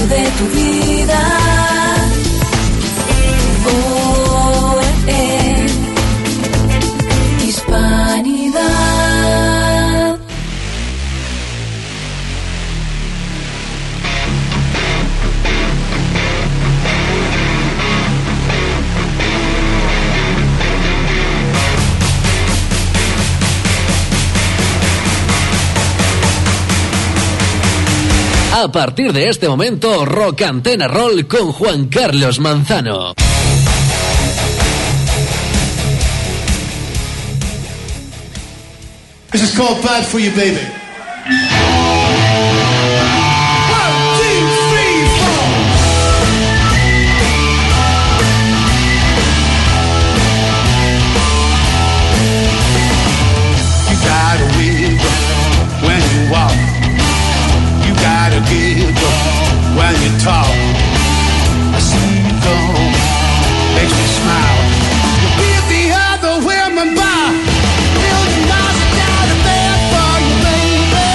de tu vida. Hispanidad. A partir de este momento, Rock Antena Roll con Juan Carlos Manzano. This is called Bad For You, Baby. When you talk, I see you go, makes me smile. You beat the other women by $1,000,000. Got a bad for you, baby.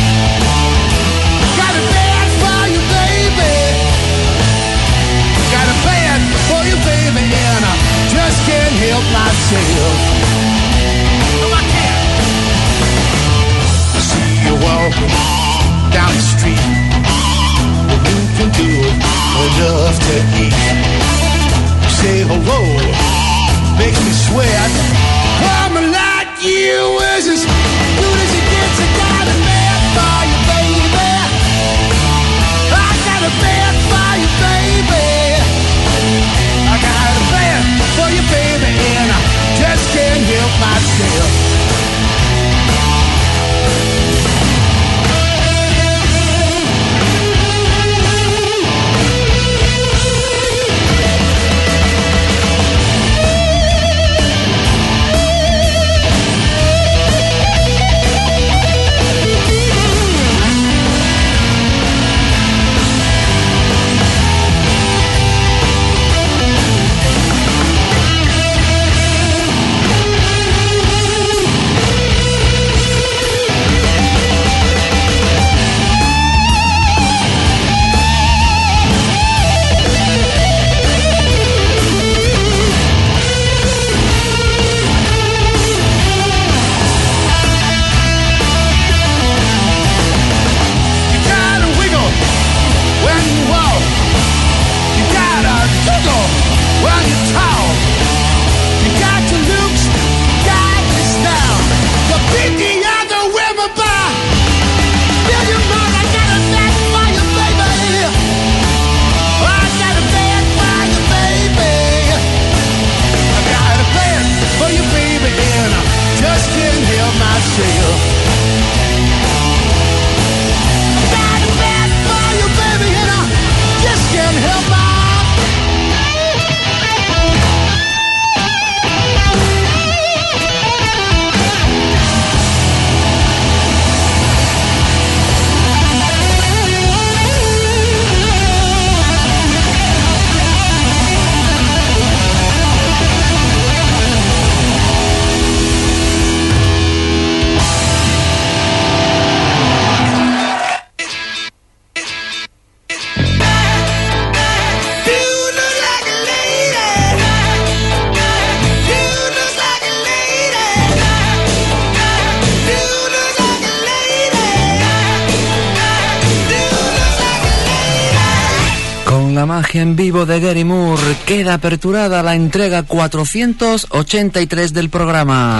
Got a bad for you, baby. Got a bad for you, baby, and I just can't help myself. No, I can't. I see you walking down the street. Can do enough to eat. Say hello, makes me sweat. Woman like you is as good as it gets. I got a man for you, baby. I got a man for you, baby. I got a man for you, baby, and I just can't help myself. Magia en vivo de Gary Moore, queda aperturada la entrega 483 del programa.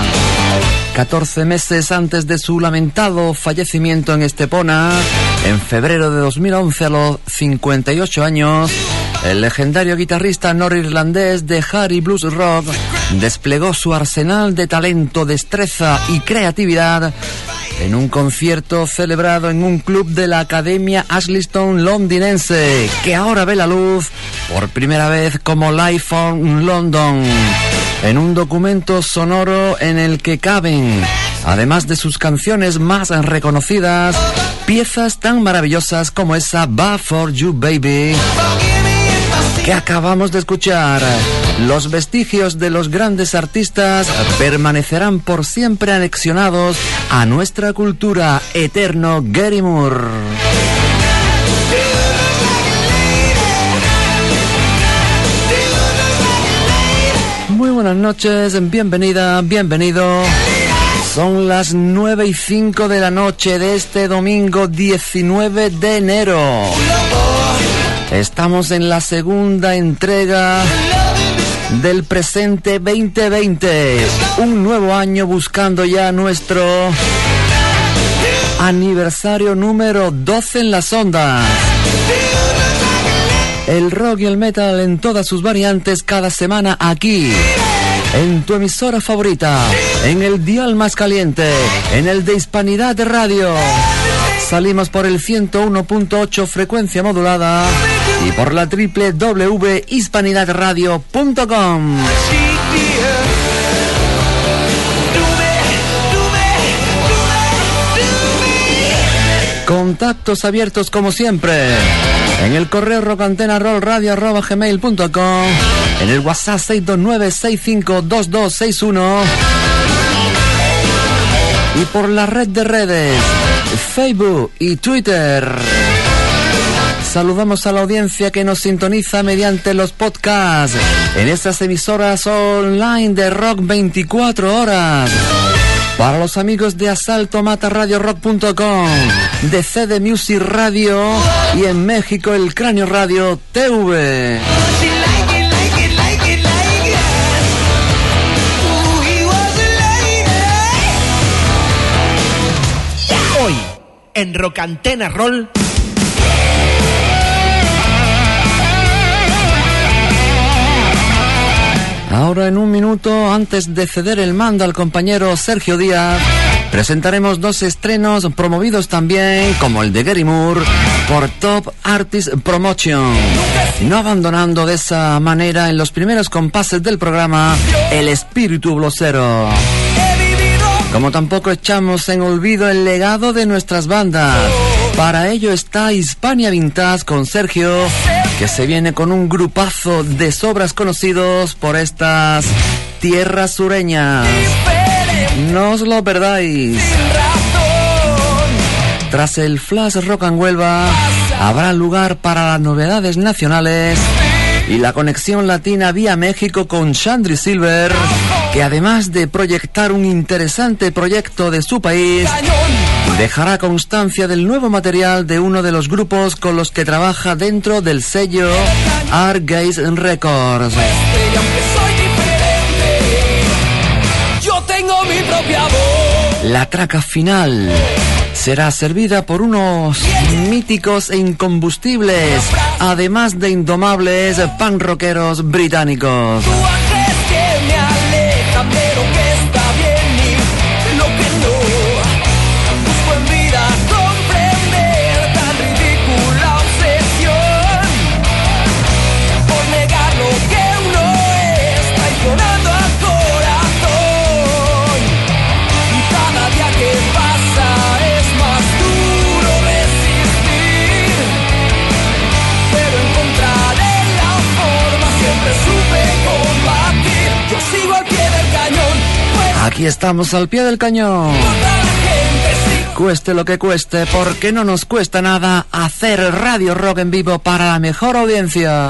14 meses antes de su lamentado fallecimiento en Estepona, en febrero de 2011 a los 58 años, el legendario guitarrista norirlandés de hard y blues rock desplegó su arsenal de talento, destreza y creatividad en un concierto celebrado en un club de la Academia Ashleyton londinense, que ahora ve la luz por primera vez como Live from London, en un documento sonoro en el que caben, además de sus canciones más reconocidas, piezas tan maravillosas como esa Bad For You Baby que acabamos de escuchar. Los vestigios de los grandes artistas permanecerán por siempre anexionados a nuestra cultura. Eterno Gary Moore. buenas noches, bienvenida, bienvenido. Son las 9:05 de la noche de este domingo 19 de enero. Estamos en la segunda entrega del presente 2020. Un nuevo año buscando ya nuestro aniversario número 12 en las ondas. El rock y el metal en todas sus variantes cada semana aquí, en tu emisora favorita, en el dial más caliente, en el de Hispanidad Radio. Salimos por el 101.8 frecuencia modulada y por la www.hispanidadradio.com. Contactos abiertos como siempre en el correo rocantenarrollradio@gmail.com, en el WhatsApp 629-652261 y por la red de redes Facebook y Twitter. Saludamos a la audiencia que nos sintoniza mediante los podcasts en estas emisoras online de rock 24 horas. Para los amigos de asaltomataradiorock.com, de CD Music Radio y en México el Cráneo Radio TV. Hoy, en Rock Antena Roll. Ahora en un minuto, antes de ceder el mando al compañero Sergio Díaz, presentaremos dos estrenos promovidos también, como el de Gary Moore, por Top Artist Promotion, no abandonando de esa manera en los primeros compases del programa el espíritu bluesero. Como tampoco echamos en olvido el legado de nuestras bandas. Para ello está Hispania Vintage con Sergio, que se viene con un grupazo de sobras conocidos por estas tierras sureñas. No os lo perdáis. Tras el Flash Rock en Huelva, habrá lugar para las novedades nacionales y la conexión latina vía México con Shandry Silver, que además de proyectar un interesante proyecto de su país, dejará constancia del nuevo material de uno de los grupos con los que trabaja dentro del sello Artgaze Records. La traca final será servida por unos míticos e incombustibles, además de indomables punk rockeros británicos. Aquí estamos al pie del cañón. Cueste lo que cueste, porque no nos cuesta nada hacer radio rock en vivo para la mejor audiencia.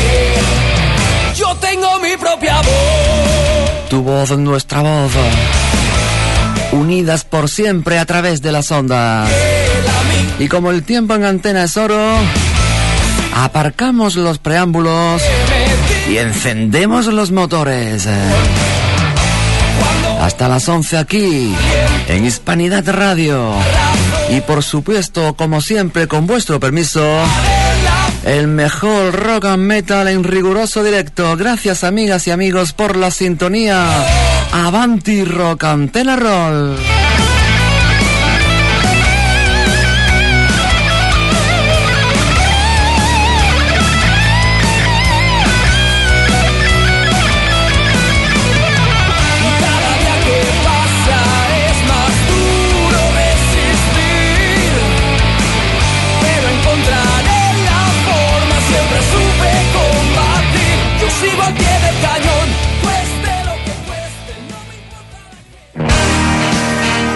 Yo tengo mi propia voz. Tu voz, nuestra voz. Unidas por siempre a través de las ondas. Y como el tiempo en antena es oro, aparcamos los preámbulos y encendemos los motores. Hasta las 11 aquí, en Hispanidad Radio. Y por supuesto, como siempre, con vuestro permiso, el mejor rock and metal en riguroso directo. Gracias, amigas y amigos, por la sintonía. Avanti Rock Antena Roll. Sigo al pie del cañón, cueste lo que cueste, no me importa.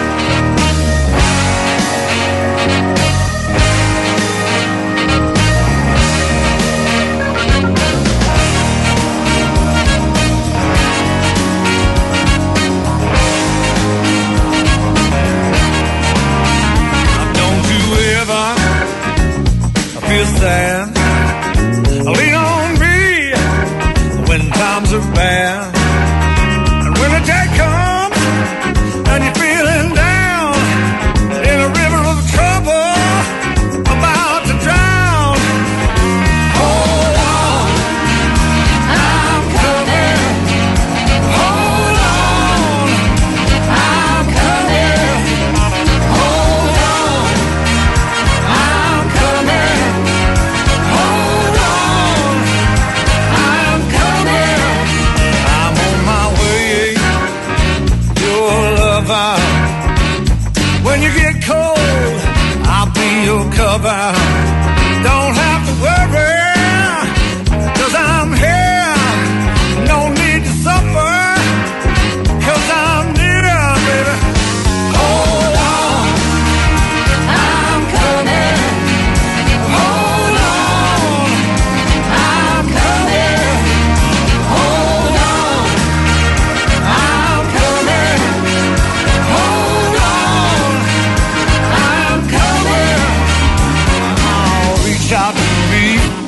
feel sad. Lean on me when times are bad. And when the day comes and you're feeling down in a river of trouble, about to drown, hold on, I'm coming. Hold on, I'm coming. Hold on, I'm coming. Hold on, I'm coming. I'm on my way, your lover. When you get cold, I'll be your cover. Don't have to worry, 'cause I'm here. No need to suffer, 'cause I'm near, baby. Hold on, I'm coming. Hold on, I'm coming. Hold on, I'm coming. Hold on, I'm coming. Oh, reach out to me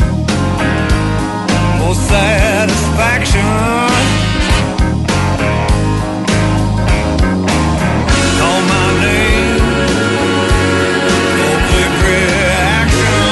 for satisfaction. Call my name for quick reaction.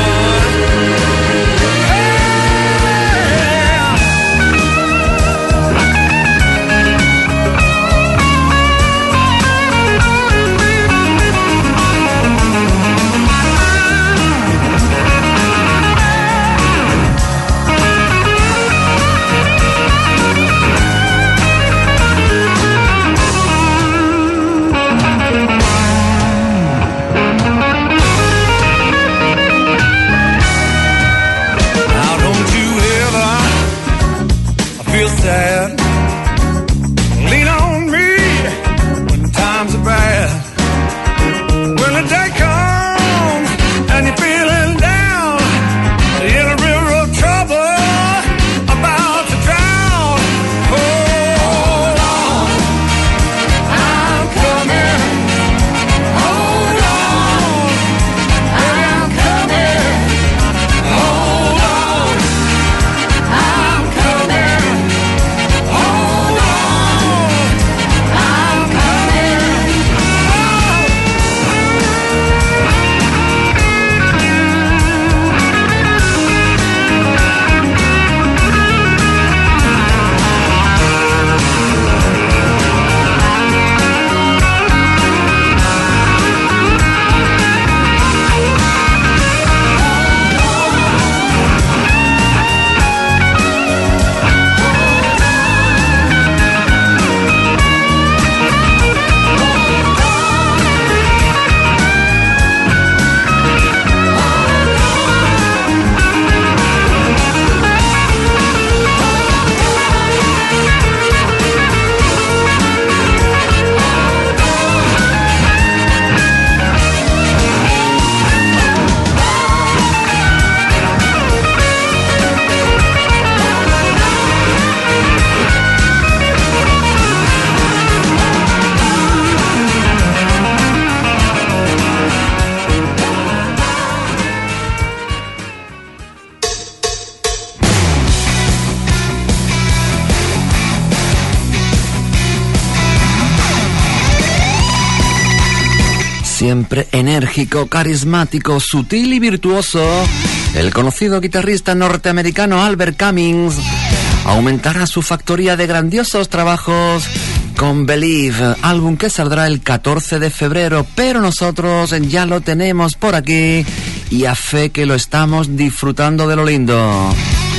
Now don't you ever feel sad. Lean on me when times are bad. When the day comes and you're feeling down in a river of trouble, about to drown, hold on, I'm coming. Hold on, I'm coming. Hold on, I'm coming. Hold on, I'm coming. Siempre enérgico, carismático, sutil y virtuoso, el conocido guitarrista norteamericano Albert Cummings aumentará su factoría de grandiosos trabajos con Believe, álbum que saldrá el 14 de febrero, pero nosotros ya lo tenemos por aquí y a fe que lo estamos disfrutando de lo lindo.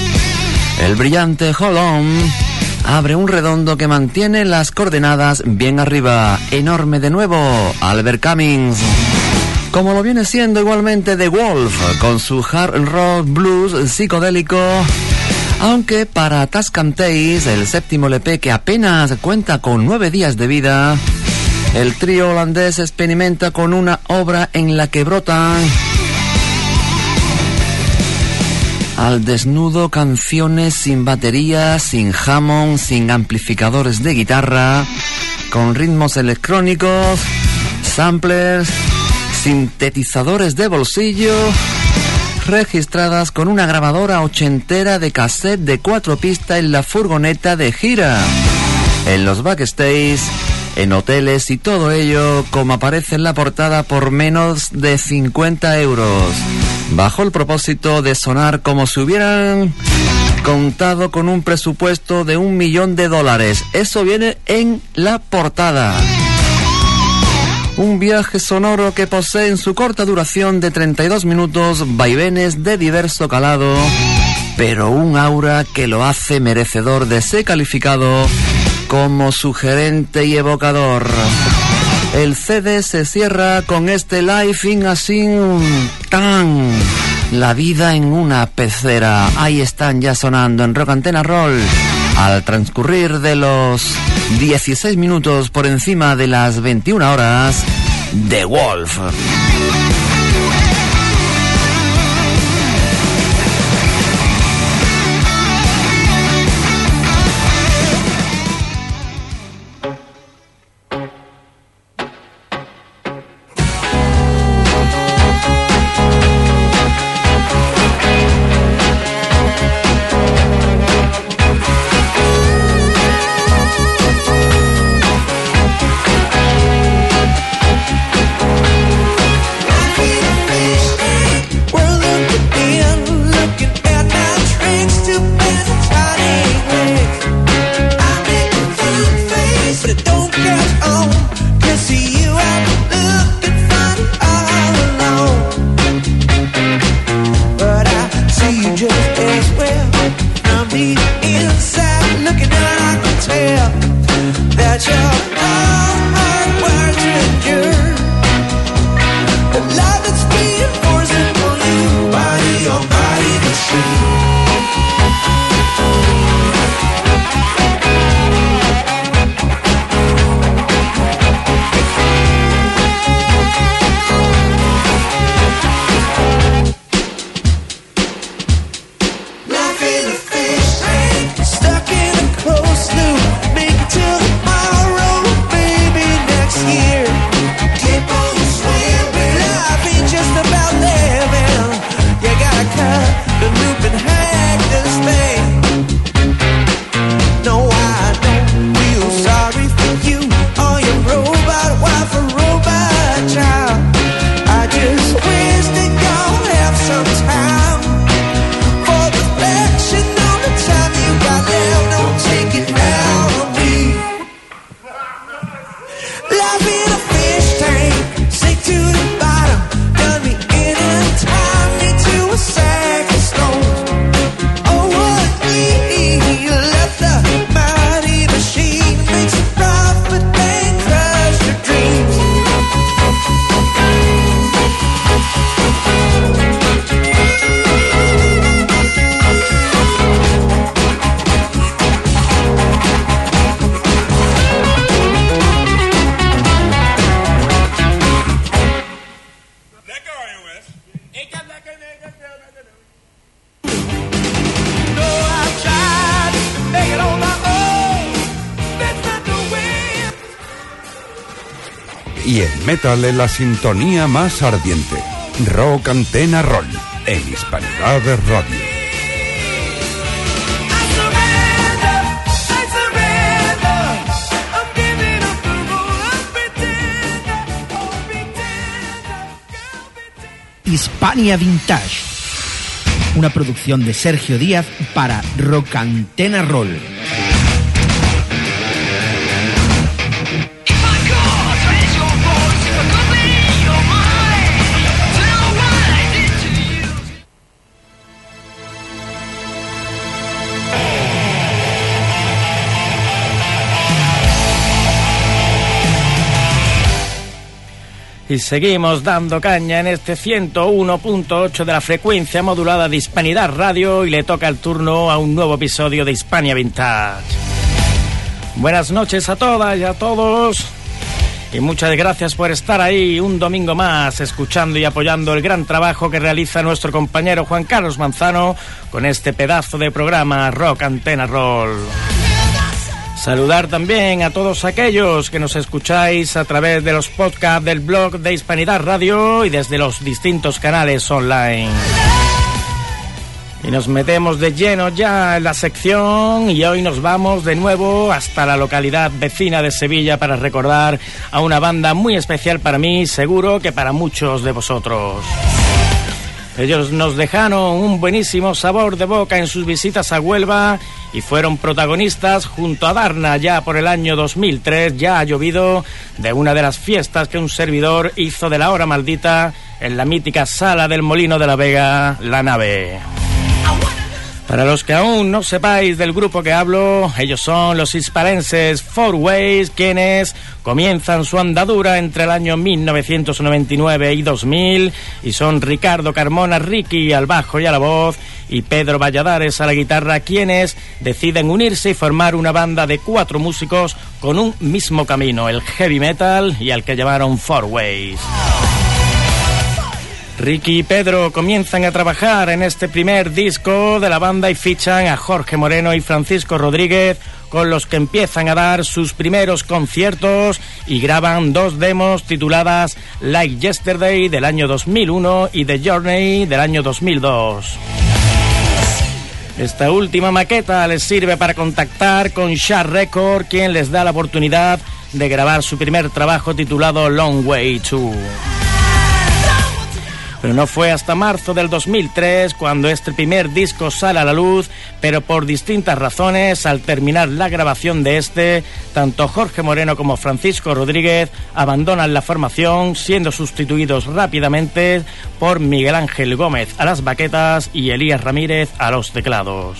El brillante Hold On abre un redondo que mantiene las coordenadas bien arriba. Enorme de nuevo, Albert Cummings. Como lo viene siendo igualmente The Wolf, con su hard rock blues psicodélico. Aunque para Tascam Tales, el séptimo LP que apenas cuenta con 9 días de vida, el trío holandés experimenta con una obra en la que brotan al desnudo canciones sin batería, sin Hammond, sin amplificadores de guitarra, con ritmos electrónicos, samplers, sintetizadores de bolsillo, registradas con una grabadora ochentera de cassette de 4 pistas en la furgoneta de gira, en los backstage, en hoteles y todo ello, como aparece en la portada, por menos de 50 euros, bajo el propósito de sonar como si hubieran contado con un presupuesto de $1 millón. Eso viene en la portada. Un viaje sonoro que posee en su corta duración de 32 minutos vaivenes de diverso calado, pero un aura que lo hace merecedor de ser calificado como sugerente y evocador. El CD se cierra con este Life in a Sin Tan, la vida en una pecera. Ahí están ya sonando en Rock Antena Roll, al transcurrir de los 16 minutos por encima de las 21 horas, The Wolf. Y el metal en la sintonía más ardiente. Rock Antena Roll, en Hispanidad Radio. Hispania Vintage, una producción de Sergio Díaz para Rock Antena Roll. Y seguimos dando caña en este 101.8 de la frecuencia modulada de Hispanidad Radio, y le toca el turno a un nuevo episodio de Hispania Vintage. Buenas noches a todas y a todos, y muchas gracias por estar ahí un domingo más escuchando y apoyando el gran trabajo que realiza nuestro compañero Juan Carlos Manzano con este pedazo de programa Rock Antena Roll. Saludar también a todos aquellos que nos escucháis a través de los podcasts del blog de Hispanidad Radio y desde los distintos canales online. Y nos metemos de lleno ya en la sección y hoy nos vamos de nuevo hasta la localidad vecina de Sevilla para recordar a una banda muy especial para mí, seguro que para muchos de vosotros. Ellos nos dejaron un buenísimo sabor de boca en sus visitas a Huelva y fueron protagonistas junto a Darna ya por el año 2003, ya ha llovido, de una de las fiestas que un servidor hizo de la hora maldita en la mítica sala del Molino de la Vega, La Nave. Para los que aún no sepáis del grupo que hablo, ellos son los hispalenses Four Ways, quienes comienzan su andadura entre el año 1999 y 2000, y son Ricardo Carmona Ricky al bajo y a la voz, y Pedro Valladares a la guitarra, quienes deciden unirse y formar una banda de 4 músicos con un mismo camino, el heavy metal, y al que llamaron Four Ways. Ricky y Pedro comienzan a trabajar en este primer disco de la banda y fichan a Jorge Moreno y Francisco Rodríguez, con los que empiezan a dar sus primeros conciertos y graban 2 demos tituladas Like Yesterday del año 2001 y The Journey del año 2002. Esta última maqueta les sirve para contactar con Sharp Record, quien les da la oportunidad de grabar su primer trabajo titulado Long Way To. Pero no fue hasta marzo del 2003 cuando este primer disco sale a la luz, pero por distintas razones, al terminar la grabación de este, tanto Jorge Moreno como Francisco Rodríguez abandonan la formación, siendo sustituidos rápidamente por Miguel Ángel Gómez a las baquetas y Elías Ramírez a los teclados.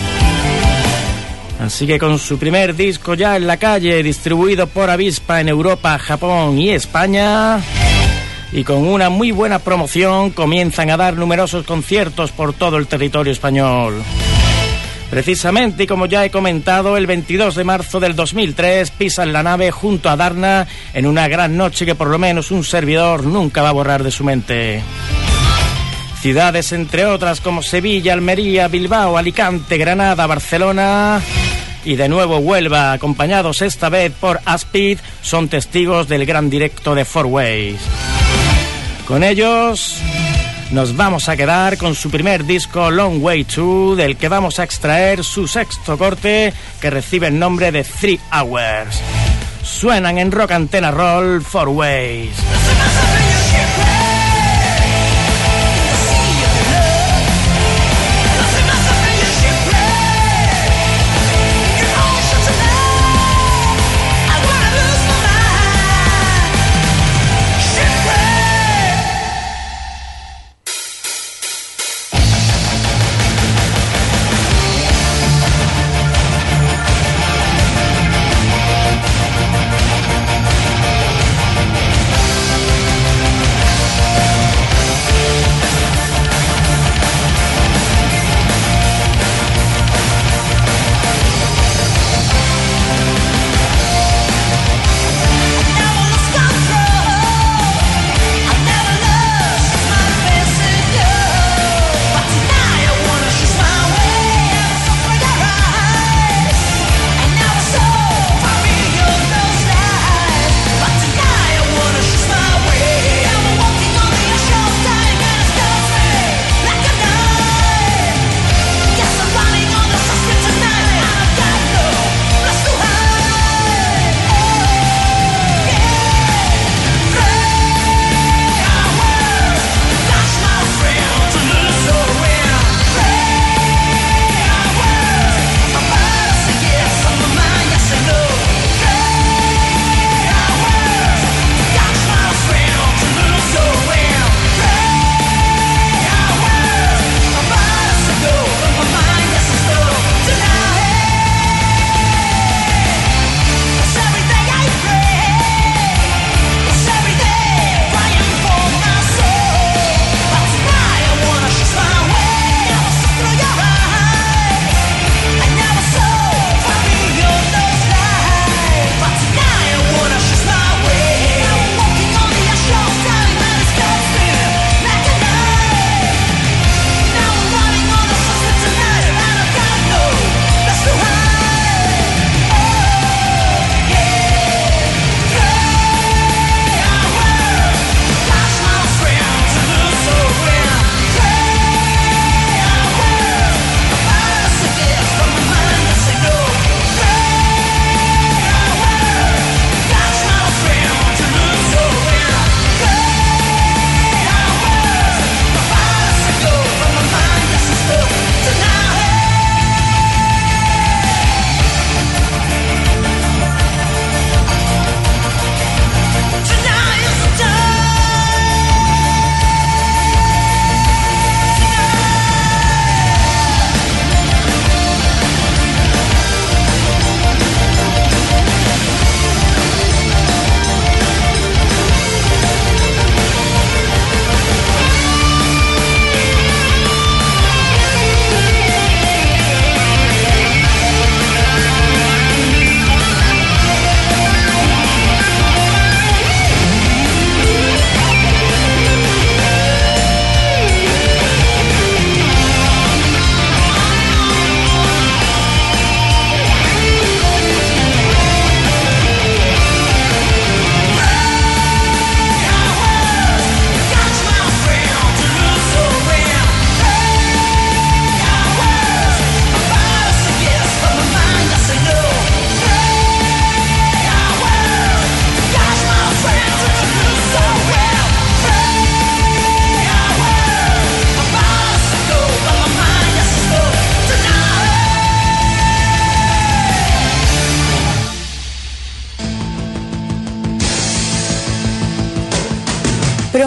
Así que con su primer disco ya en la calle, distribuido por Avispa en Europa, Japón y España, y con una muy buena promoción, comienzan a dar numerosos conciertos por todo el territorio español. Precisamente, y como ya he comentado, el 22 de marzo del 2003 pisan La Nave junto a Darna en una gran noche que por lo menos un servidor nunca va a borrar de su mente. Ciudades entre otras como Sevilla, Almería, Bilbao, Alicante, Granada, Barcelona y de nuevo Huelva, acompañados esta vez por Aspid, son testigos del gran directo de Four Ways. Con ellos nos vamos a quedar con su primer disco Long Way To, del que vamos a extraer su 6º corte, que recibe el nombre de 3 Hours. Suenan en Rock Antena Roll, Four Ways.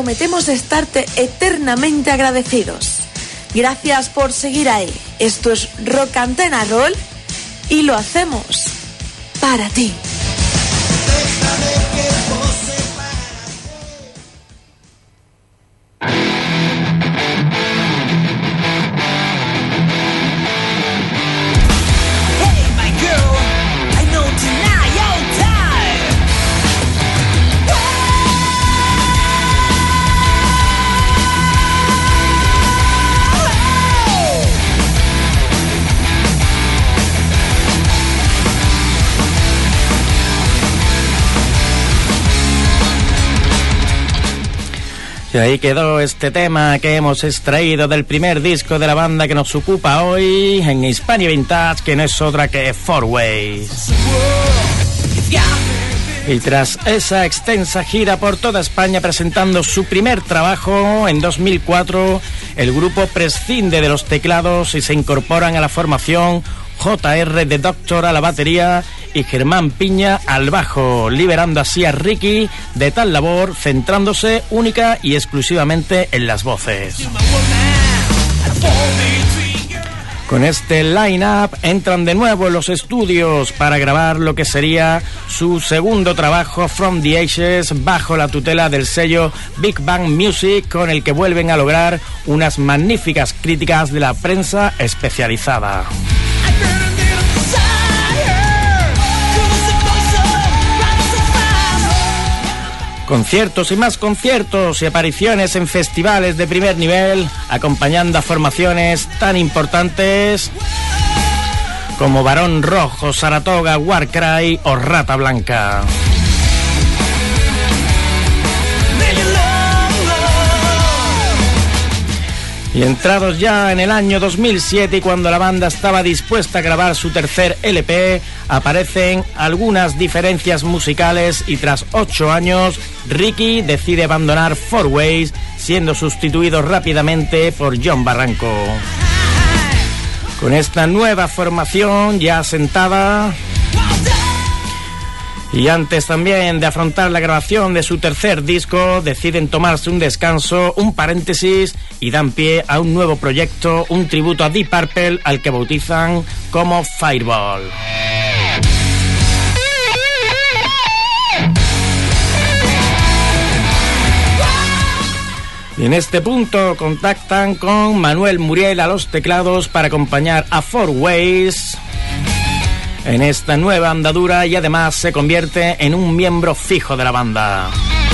prometemos estarte eternamente agradecidos. Gracias por seguir ahí. Esto es Rock Antena Roll y lo hacemos para ti. Y ahí quedó este tema que hemos extraído del primer disco de la banda que nos ocupa hoy en Hispania Vintage, que no es otra que Four Ways. Y tras esa extensa gira por toda España presentando su primer trabajo en 2004, el grupo prescinde de los teclados y se incorporan a la formación JR de Doctor a la batería y Germán Piña al bajo, liberando así a Ricky de tal labor, centrándose única y exclusivamente en las voces. Con este line-up entran de nuevo en los estudios para grabar lo que sería su segundo trabajo, From the Ashes, bajo la tutela del sello Big Bang Music, con el que vuelven a lograr unas magníficas críticas de la prensa especializada. Conciertos y más conciertos y apariciones en festivales de primer nivel, acompañando a formaciones tan importantes como Barón Rojo, Saratoga, Warcry o Rata Blanca. Y entrados ya en el año 2007 y cuando la banda estaba dispuesta a grabar su tercer LP, aparecen algunas diferencias musicales y tras 8 años, Ricky decide abandonar Four Ways, siendo sustituido rápidamente por John Barranco. Con esta nueva formación ya asentada, y antes también de afrontar la grabación de su tercer disco, deciden tomarse un descanso, un paréntesis, y dan pie a un nuevo proyecto, un tributo a Deep Purple, al que bautizan como Fireball. Y en este punto contactan con Manuel Muriel a los teclados para acompañar a Four Ways en esta nueva andadura, y además se convierte en un miembro fijo de la banda.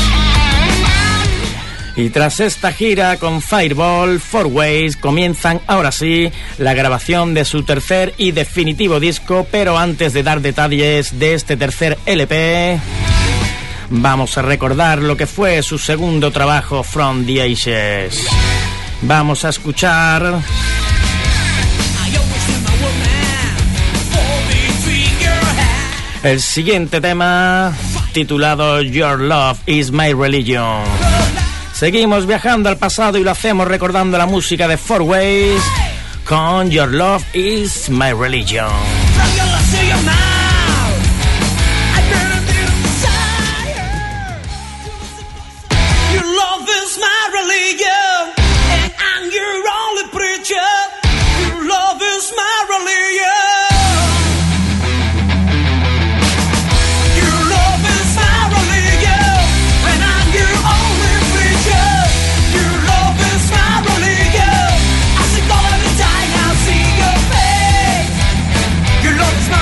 Y tras esta gira con Fireball, Four Ways comienzan ahora sí la grabación de su tercer y definitivo disco, pero antes de dar detalles de este tercer LP, vamos a recordar lo que fue su segundo trabajo, From the Ashes. Vamos a escuchar el siguiente tema, titulado Your Love is My Religion. Seguimos viajando al pasado y lo hacemos recordando la música de Four Ways con Your Love is My Religion. Your love is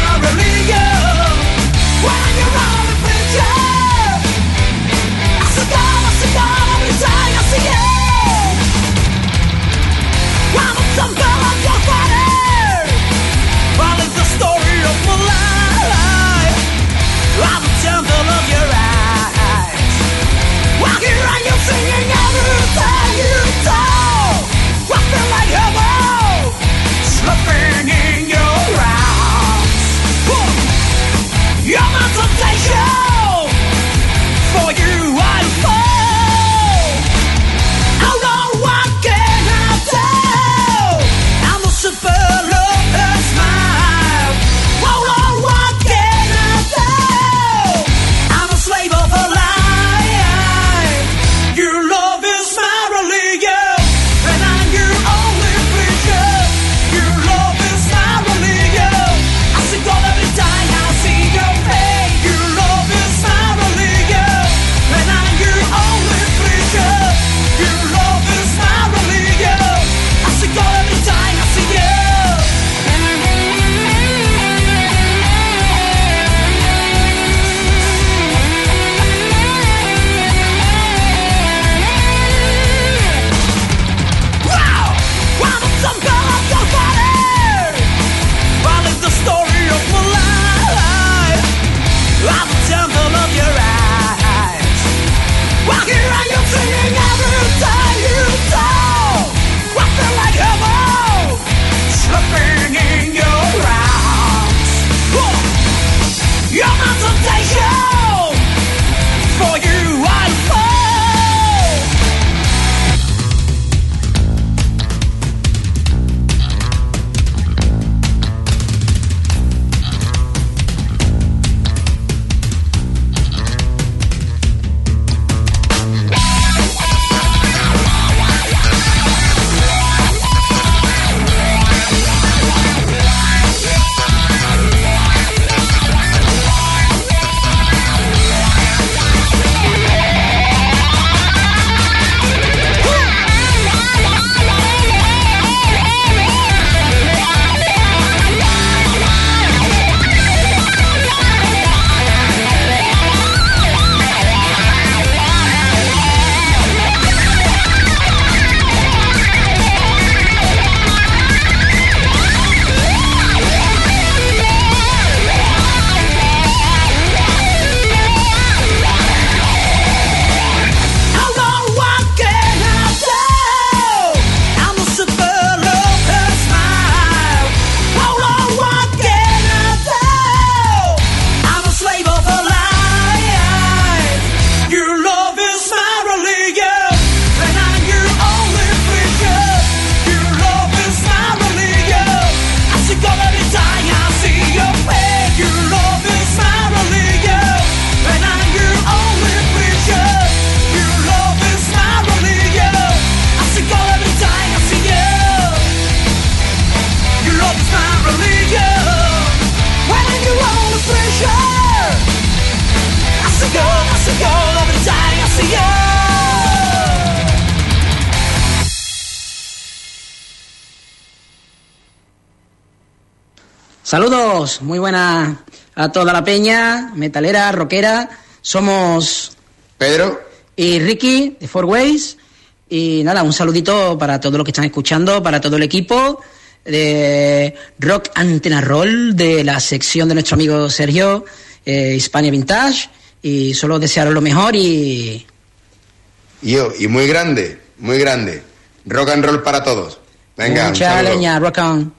Saludos, muy buenas a toda la peña, metalera, rockera. Somos Pedro y Ricky de Four Ways. Y nada, un saludito para todos los que están escuchando, para todo el equipo de Rock Antena Roll, de la sección de nuestro amigo Sergio, Hispania Vintage. Y solo desearos lo mejor y muy grande, muy grande. Rock and roll para todos. Venga, mucha leña, rock on.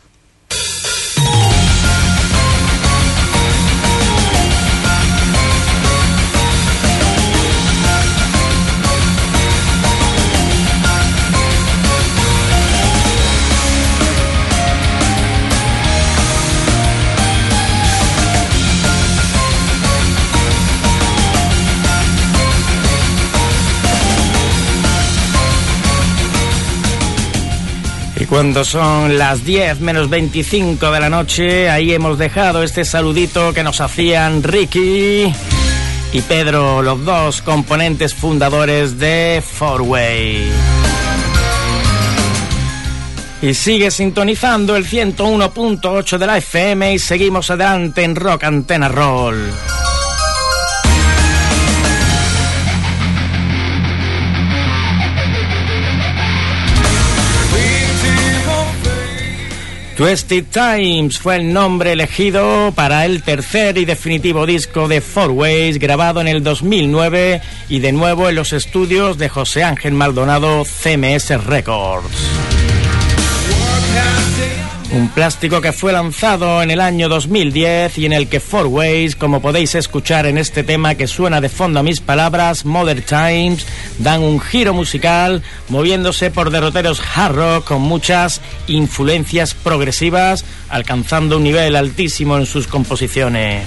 Y cuando son las 10 menos 25 de la noche, ahí hemos dejado este saludito que nos hacían Ricky y Pedro, los dos componentes fundadores de Four Way. Y sigue sintonizando el 101.8 de la FM y seguimos adelante en Rock Antena Roll. Twisted Times fue el nombre elegido para el tercer y definitivo disco de Four Ways, grabado en el 2009 y de nuevo en los estudios de José Ángel Maldonado, CMS Records. Un plástico que fue lanzado en el año 2010 y en el que Four Ways, como podéis escuchar en este tema que suena de fondo a mis palabras, Modern Times, dan un giro musical moviéndose por derroteros hard rock con muchas influencias progresivas, alcanzando un nivel altísimo en sus composiciones.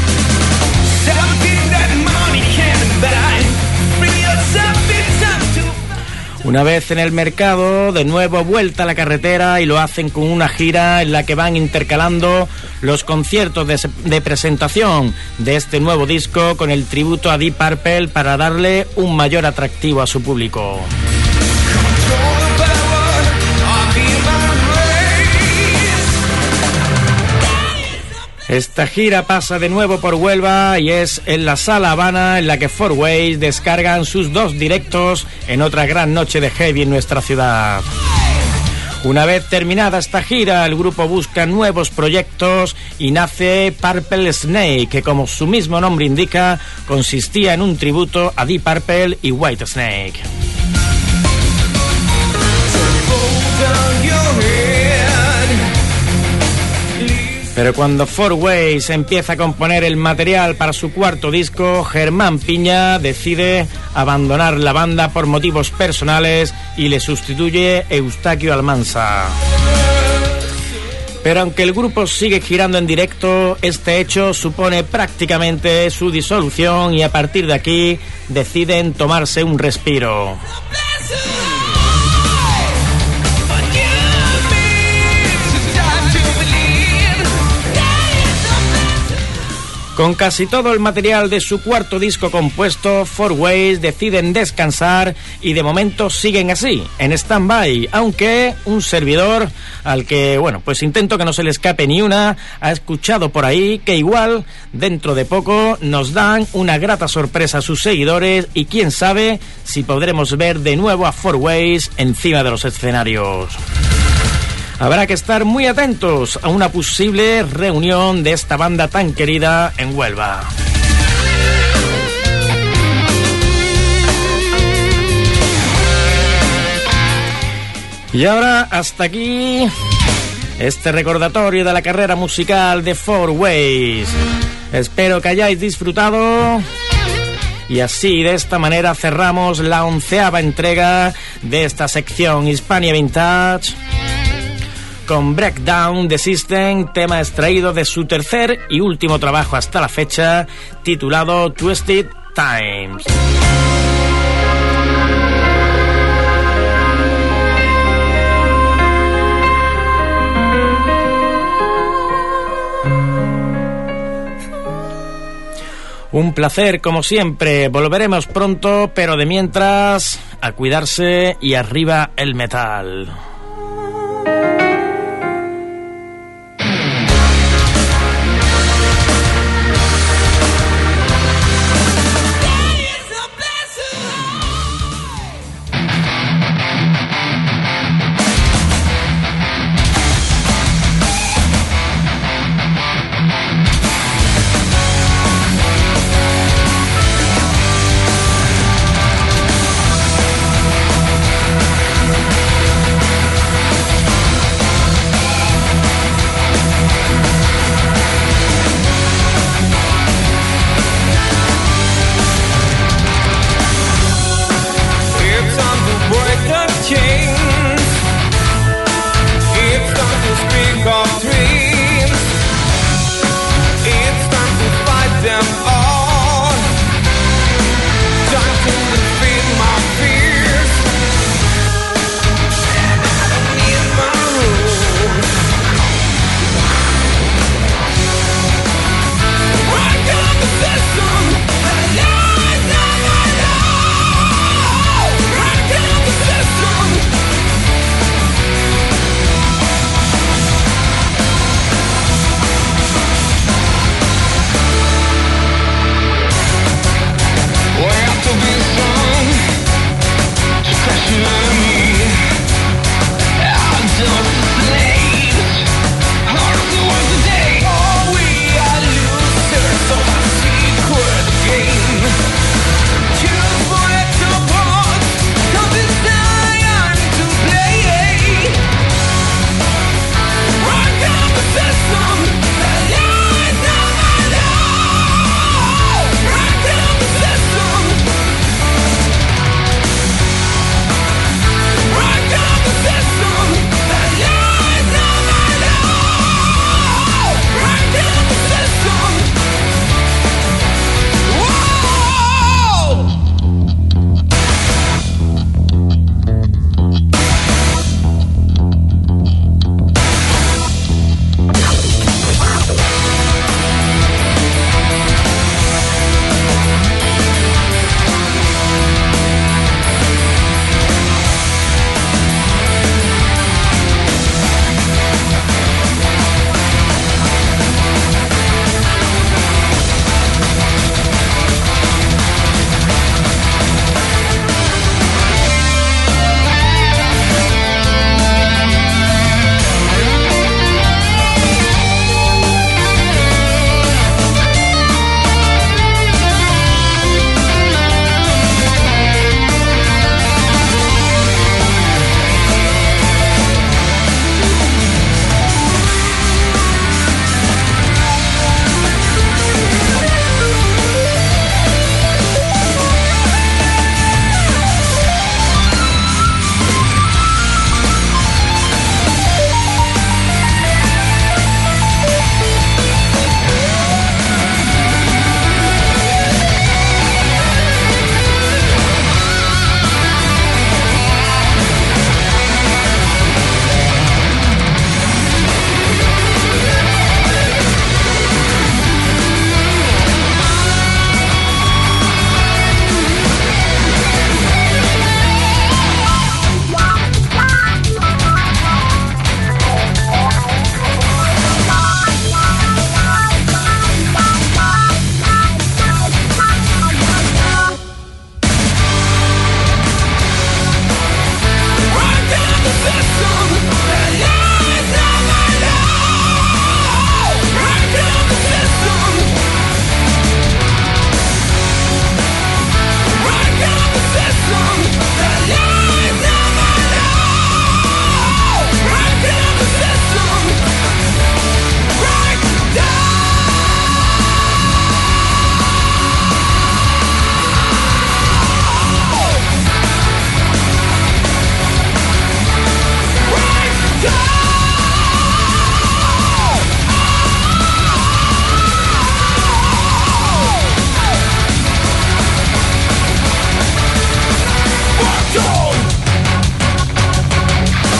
Una vez en el mercado, de nuevo vuelta a la carretera y lo hacen con una gira en la que van intercalando los conciertos de presentación de este nuevo disco con el tributo a Deep Purple para darle un mayor atractivo a su público. Esta gira pasa de nuevo por Huelva y es en la Sala Habana en la que Four Ways descargan sus 2 directos en otra gran noche de heavy en nuestra ciudad. Una vez terminada esta gira, el grupo busca nuevos proyectos y nace Purple Snake, que como su mismo nombre indica, consistía en un tributo a Deep Purple y White Snake. Pero cuando Four Ways empieza a componer el material para su cuarto disco, Germán Piña decide abandonar la banda por motivos personales y le sustituye Eustaquio Almansa. Pero aunque el grupo sigue girando en directo, este hecho supone prácticamente su disolución y a partir de aquí deciden tomarse un respiro. Con casi todo el material de su cuarto disco compuesto, Four Ways deciden descansar y de momento siguen así, en stand-by, aunque un servidor al que, pues intento que no se le escape ni una, ha escuchado por ahí que igual dentro de poco nos dan una grata sorpresa a sus seguidores y quién sabe si podremos ver de nuevo a Four Ways encima de los escenarios. Habrá que estar muy atentos a una posible reunión de esta banda tan querida en Huelva. Y ahora hasta aquí este recordatorio de la carrera musical de Four Ways. Espero que hayáis disfrutado. Y así, de esta manera, cerramos la 11ª entrega de esta sección Hispania Vintage con Breakdown de System, tema extraído de su tercer y último trabajo hasta la fecha, titulado Twisted Times. Un placer, como siempre. Volveremos pronto, pero de mientras, a cuidarse y arriba el metal.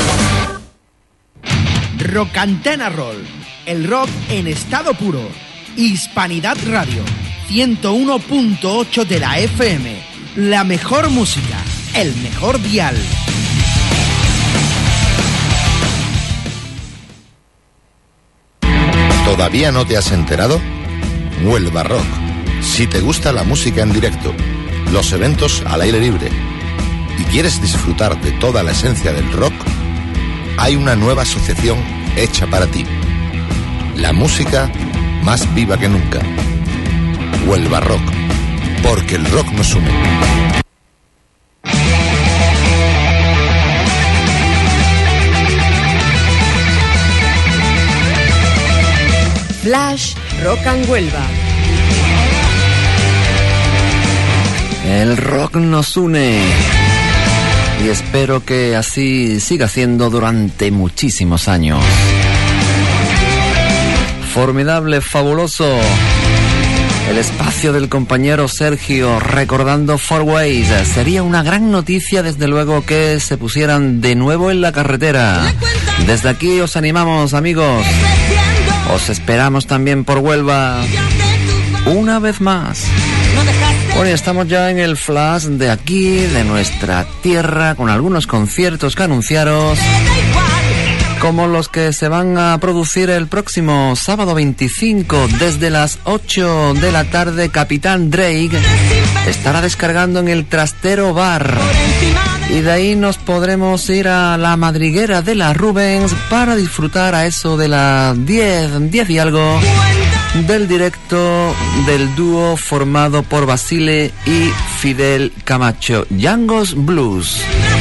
Rock Antena Roll, el rock en estado puro. Hispanidad Radio, 101.8 de la FM. La mejor música, el mejor dial. ¿Todavía no te has enterado? Huelva Rock. Si te gusta la música en directo, los eventos al aire libre y quieres disfrutar de toda la esencia del rock, hay una nueva asociación hecha para ti. La música más viva que nunca. Huelva Rock. Porque el rock nos une. Flash Rock and Huelva. El rock nos une y espero que así siga siendo durante muchísimos años. Formidable, fabuloso. El espacio del compañero Sergio recordando Four Ways. Sería una gran noticia, desde luego, que se pusieran de nuevo en la carretera. Desde aquí os animamos, amigos. Os esperamos también por Huelva una vez más. Bueno, estamos ya en el flash de aquí, de nuestra tierra, con algunos conciertos que anunciaros, como los que se van a producir el próximo sábado 25 desde las 8 de la tarde. Capitán Drake estará descargando en el Trastero Bar y de ahí nos podremos ir a la madriguera de la Rubens para disfrutar a eso de las 10 y algo del directo del dúo formado por Basile y Fidel Camacho, Yangos Blues.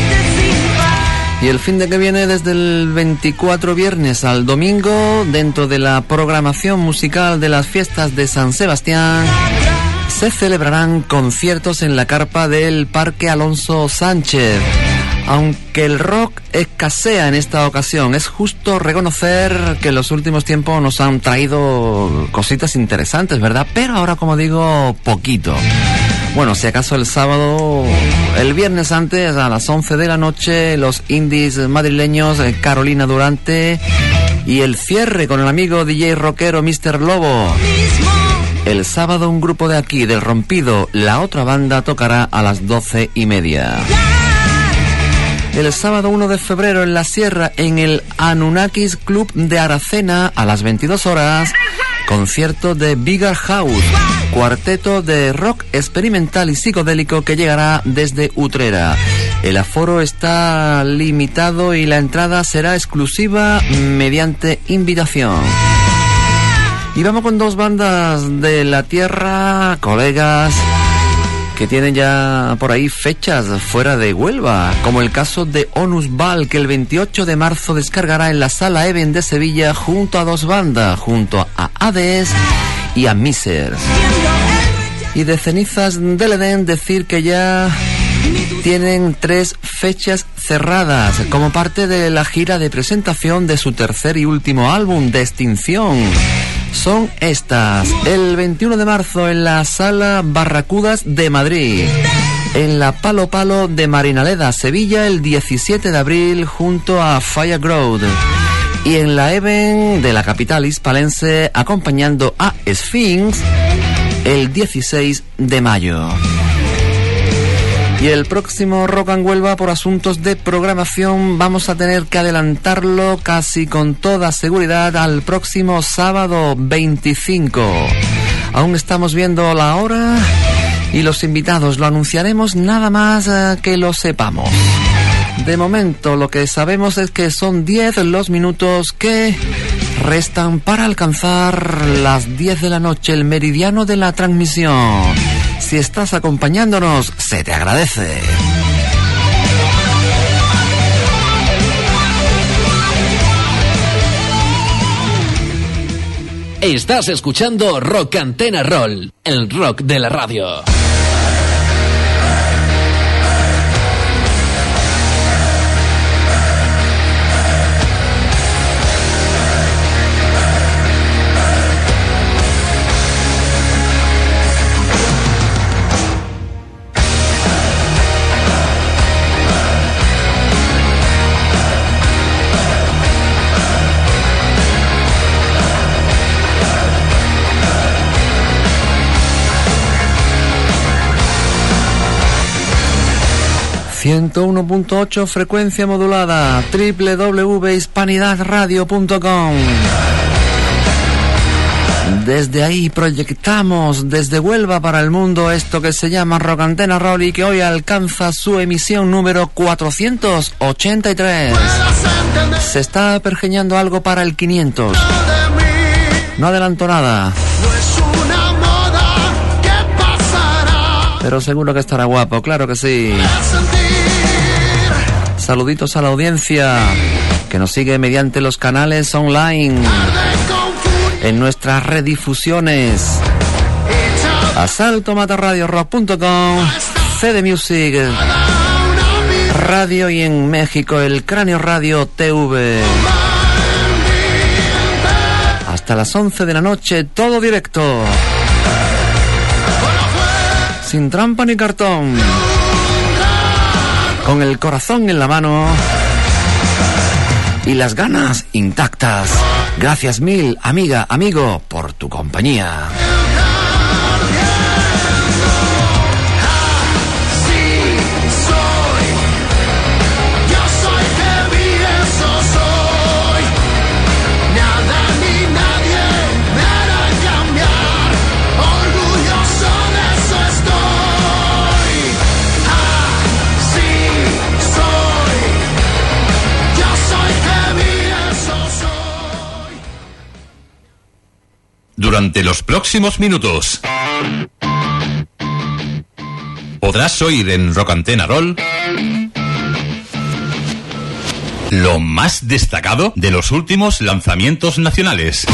Y el fin de que viene, desde el 24 viernes al domingo, dentro de la programación musical de las fiestas de San Sebastián, se celebrarán conciertos en la carpa del Parque Alonso Sánchez. Aunque el rock escasea en esta ocasión, es justo reconocer que en los últimos tiempos nos han traído cositas interesantes, ¿verdad? Pero ahora, como digo, poquito. Bueno, si acaso el sábado, el viernes antes, a las 11 de la noche, los indies madrileños Carolina Durante y el cierre con el amigo DJ rockero Mr. Lobo. El sábado un grupo de aquí, del Rompido, la otra banda, tocará a las 12:30. El sábado 1 de febrero en la Sierra, en el Anunnakis Club de Aracena, a las 22 horas, concierto de Bigger House, cuarteto de rock experimental y psicodélico que llegará desde Utrera. El aforo está limitado y la entrada será exclusiva mediante invitación. Y vamos con dos bandas de la tierra, colegas, que tienen ya por ahí fechas fuera de Huelva, como el caso de Onus Val, que el 28 de marzo descargará en la Sala Even de Sevilla junto a dos bandas, junto a Hades y a Misers. Y de Cenizas del Edén decir que ya tienen 3 fechas cerradas como parte de la gira de presentación de su tercer y último álbum, de Extinción. Son estas: el 21 de marzo en la Sala Barracudas de Madrid, en la Palo Palo de Marinaleda, Sevilla, el 17 de abril junto a Fireground, y en la Even de la capital hispalense acompañando a Sphinx el 16 de mayo. Y el próximo Rock and Huelva, por asuntos de programación, vamos a tener que adelantarlo casi con toda seguridad al próximo sábado 25. Aún estamos viendo la hora y los invitados, lo anunciaremos nada más que lo sepamos. De momento lo que sabemos es que son 10 los minutos que restan para alcanzar las 10 de la noche, el meridiano de la transmisión. Si estás acompañándonos, se te agradece. Estás escuchando Rock Antena Roll, el rock de la radio. 101.8 frecuencia modulada, www.hispanidadradio.com. Desde ahí proyectamos desde Huelva para el mundo esto que se llama Rock Antena Roll y que hoy alcanza su emisión número 483. Se está pergeñando algo para el 500. No adelanto nada, pero seguro que estará guapo, claro que sí. Saluditos a la audiencia que nos sigue mediante los canales online, en nuestras redifusiones: asaltomatarradiorock.com, CD Music Radio y en México el Cráneo Radio TV. Hasta las 11 de la noche, todo directo, sin trampa ni cartón, con el corazón en la mano y las ganas intactas. Gracias mil, amiga, amigo, por tu compañía. Durante los próximos minutos podrás oír en Rock Antena Roll lo más destacado de los últimos lanzamientos nacionales.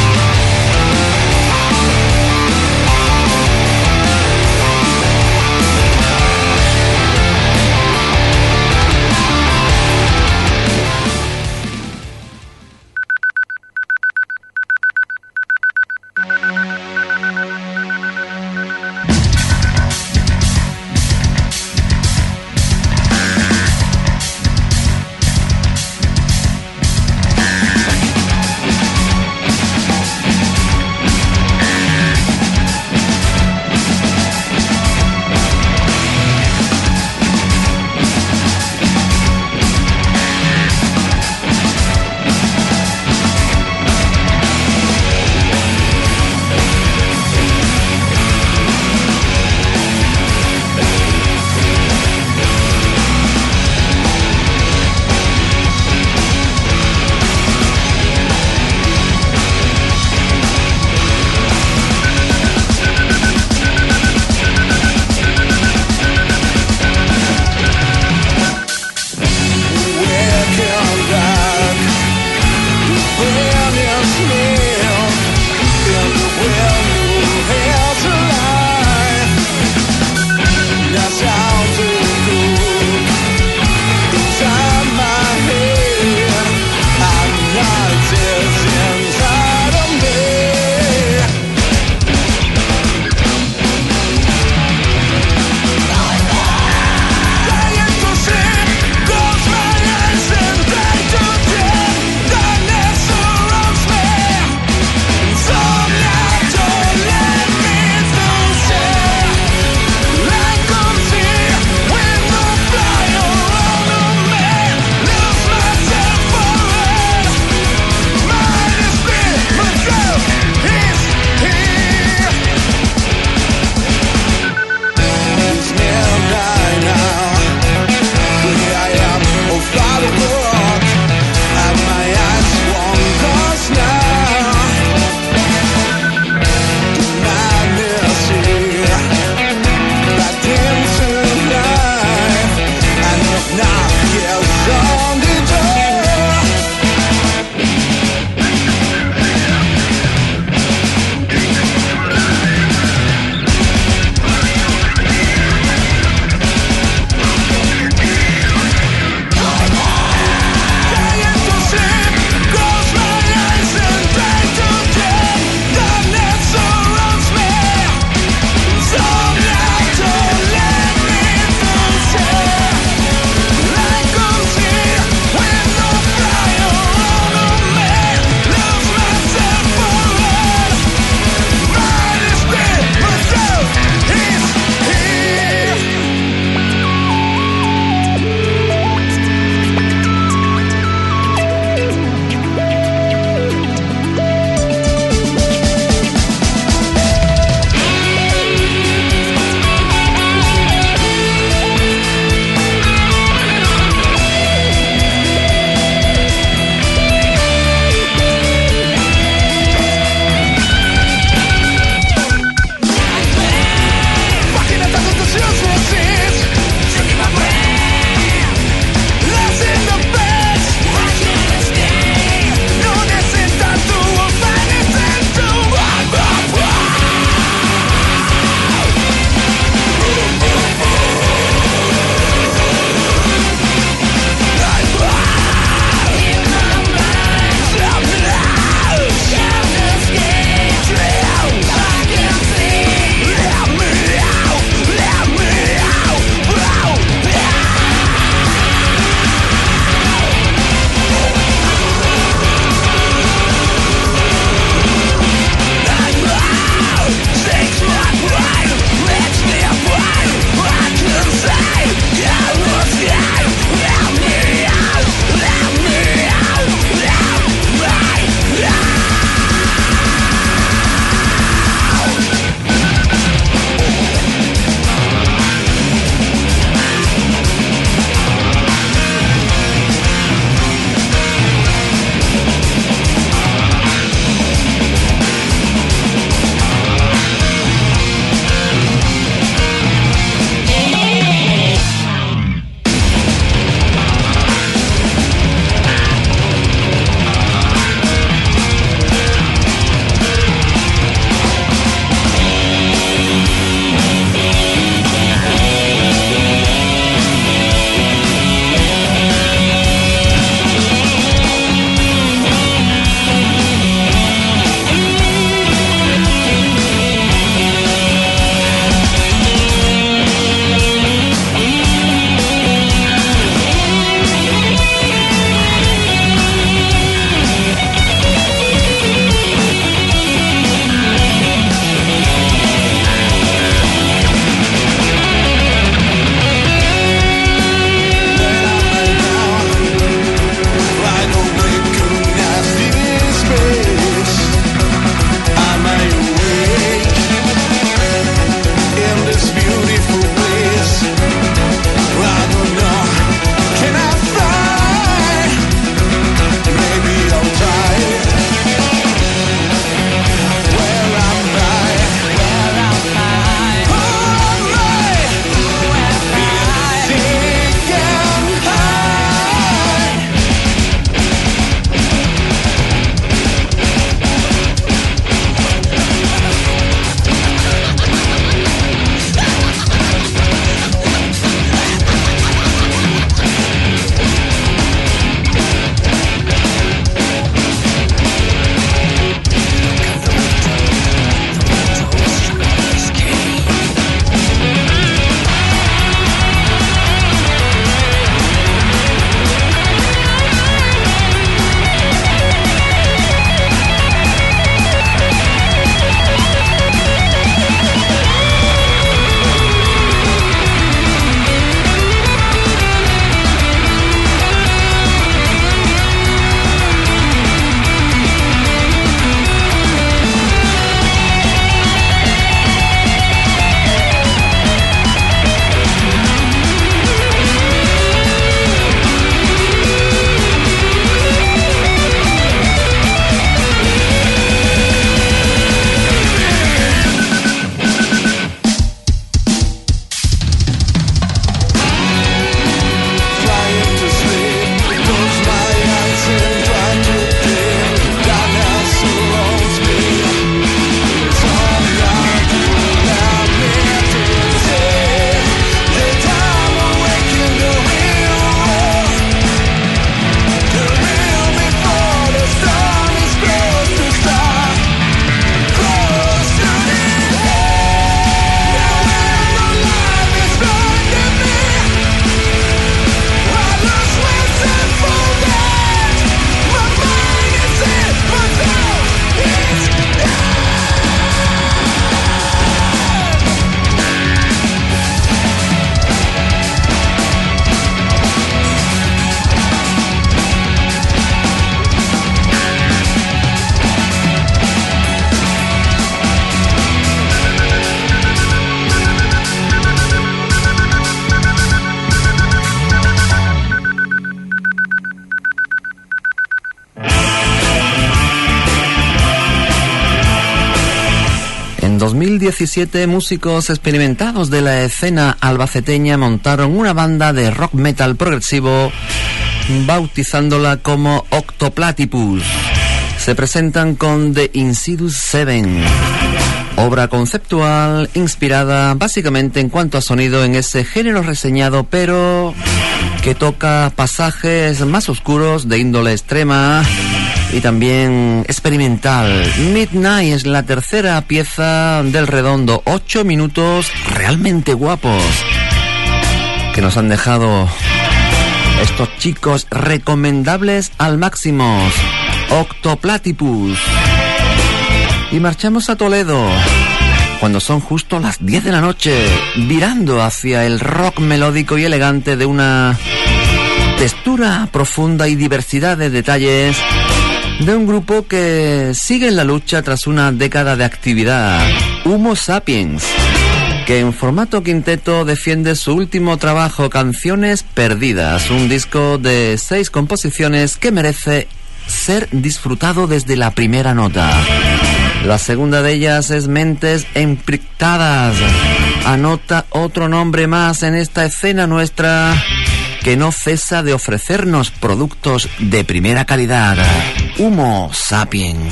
2017, músicos experimentados de la escena albaceteña montaron una banda de rock metal progresivo bautizándola como Octoplatypus. Se presentan con The Insidious Seven, obra conceptual inspirada básicamente en cuanto a sonido en ese género reseñado, pero que toca pasajes más oscuros de índole extrema y también experimental. Midnight es la tercera pieza del redondo, 8 minutos realmente guapos que nos han dejado estos chicos, recomendables al máximo. Octoplatypus. Y marchamos a Toledo cuando son justo las 10 de la noche, virando hacia el rock melódico y elegante de una textura profunda y diversidad de detalles de un grupo que sigue en la lucha tras una década de actividad, Homo Sapiens, que en formato quinteto defiende su último trabajo, Canciones Perdidas, un disco de 6 composiciones que merece ser disfrutado desde la primera nota. La segunda de ellas es Mentes Encriptadas. Anota otro nombre más en esta escena nuestra que no cesa de ofrecernos productos de primera calidad. Homo Sapiens.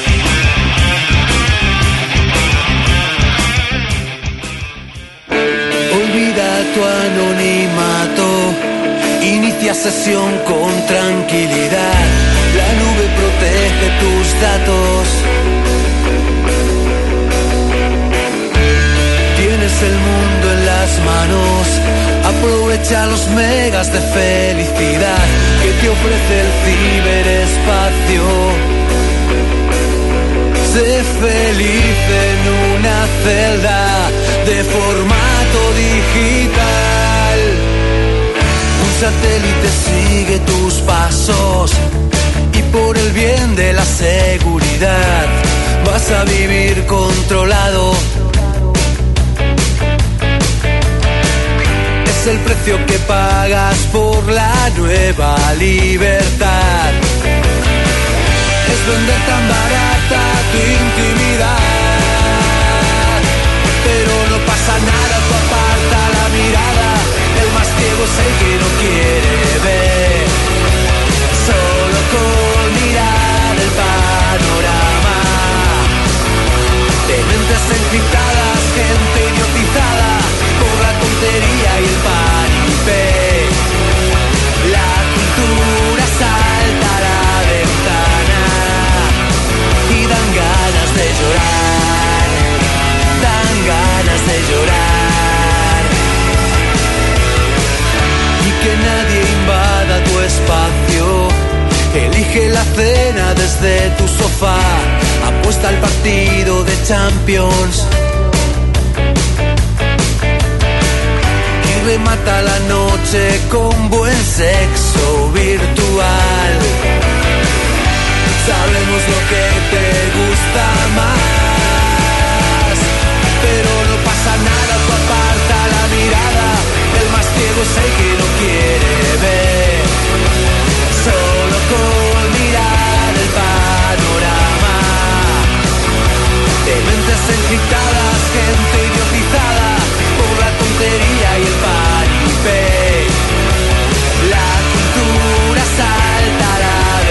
Olvida tu anonimato, inicia sesión con tranquilidad. La nube protege tus datos. Tienes el mundo en las manos. Aprovecha los megas de felicidad que te ofrece el ciberespacio. Sé feliz en una celda de formato digital. Un satélite sigue tus pasos y por el bien de la seguridad vas a vivir controlado. Es el precio que pagas por la nueva libertad. Es vender tan barata tu intimidad. Pero no pasa nada, tú aparta la mirada. El más ciego es el que no quiere ver. Solo con mirar el panorama de mentes encriptadas, gente idiotizada por la tontería y el paripé. La cultura salta a la ventana y dan ganas de llorar, dan ganas de llorar. Y que nadie invada tu espacio. Elige la cena desde tu sofá. Apuesta al partido de Champions y remata la noche con buen sexo virtual. Sabemos lo que te gusta más, pero no pasa nada, tú aparta la mirada. El más ciego es el que no quiere ver. Solo con mirar el panorama de mentes encriptadas, gente idiotizada por la tontería y el paripé. La cultura salta a la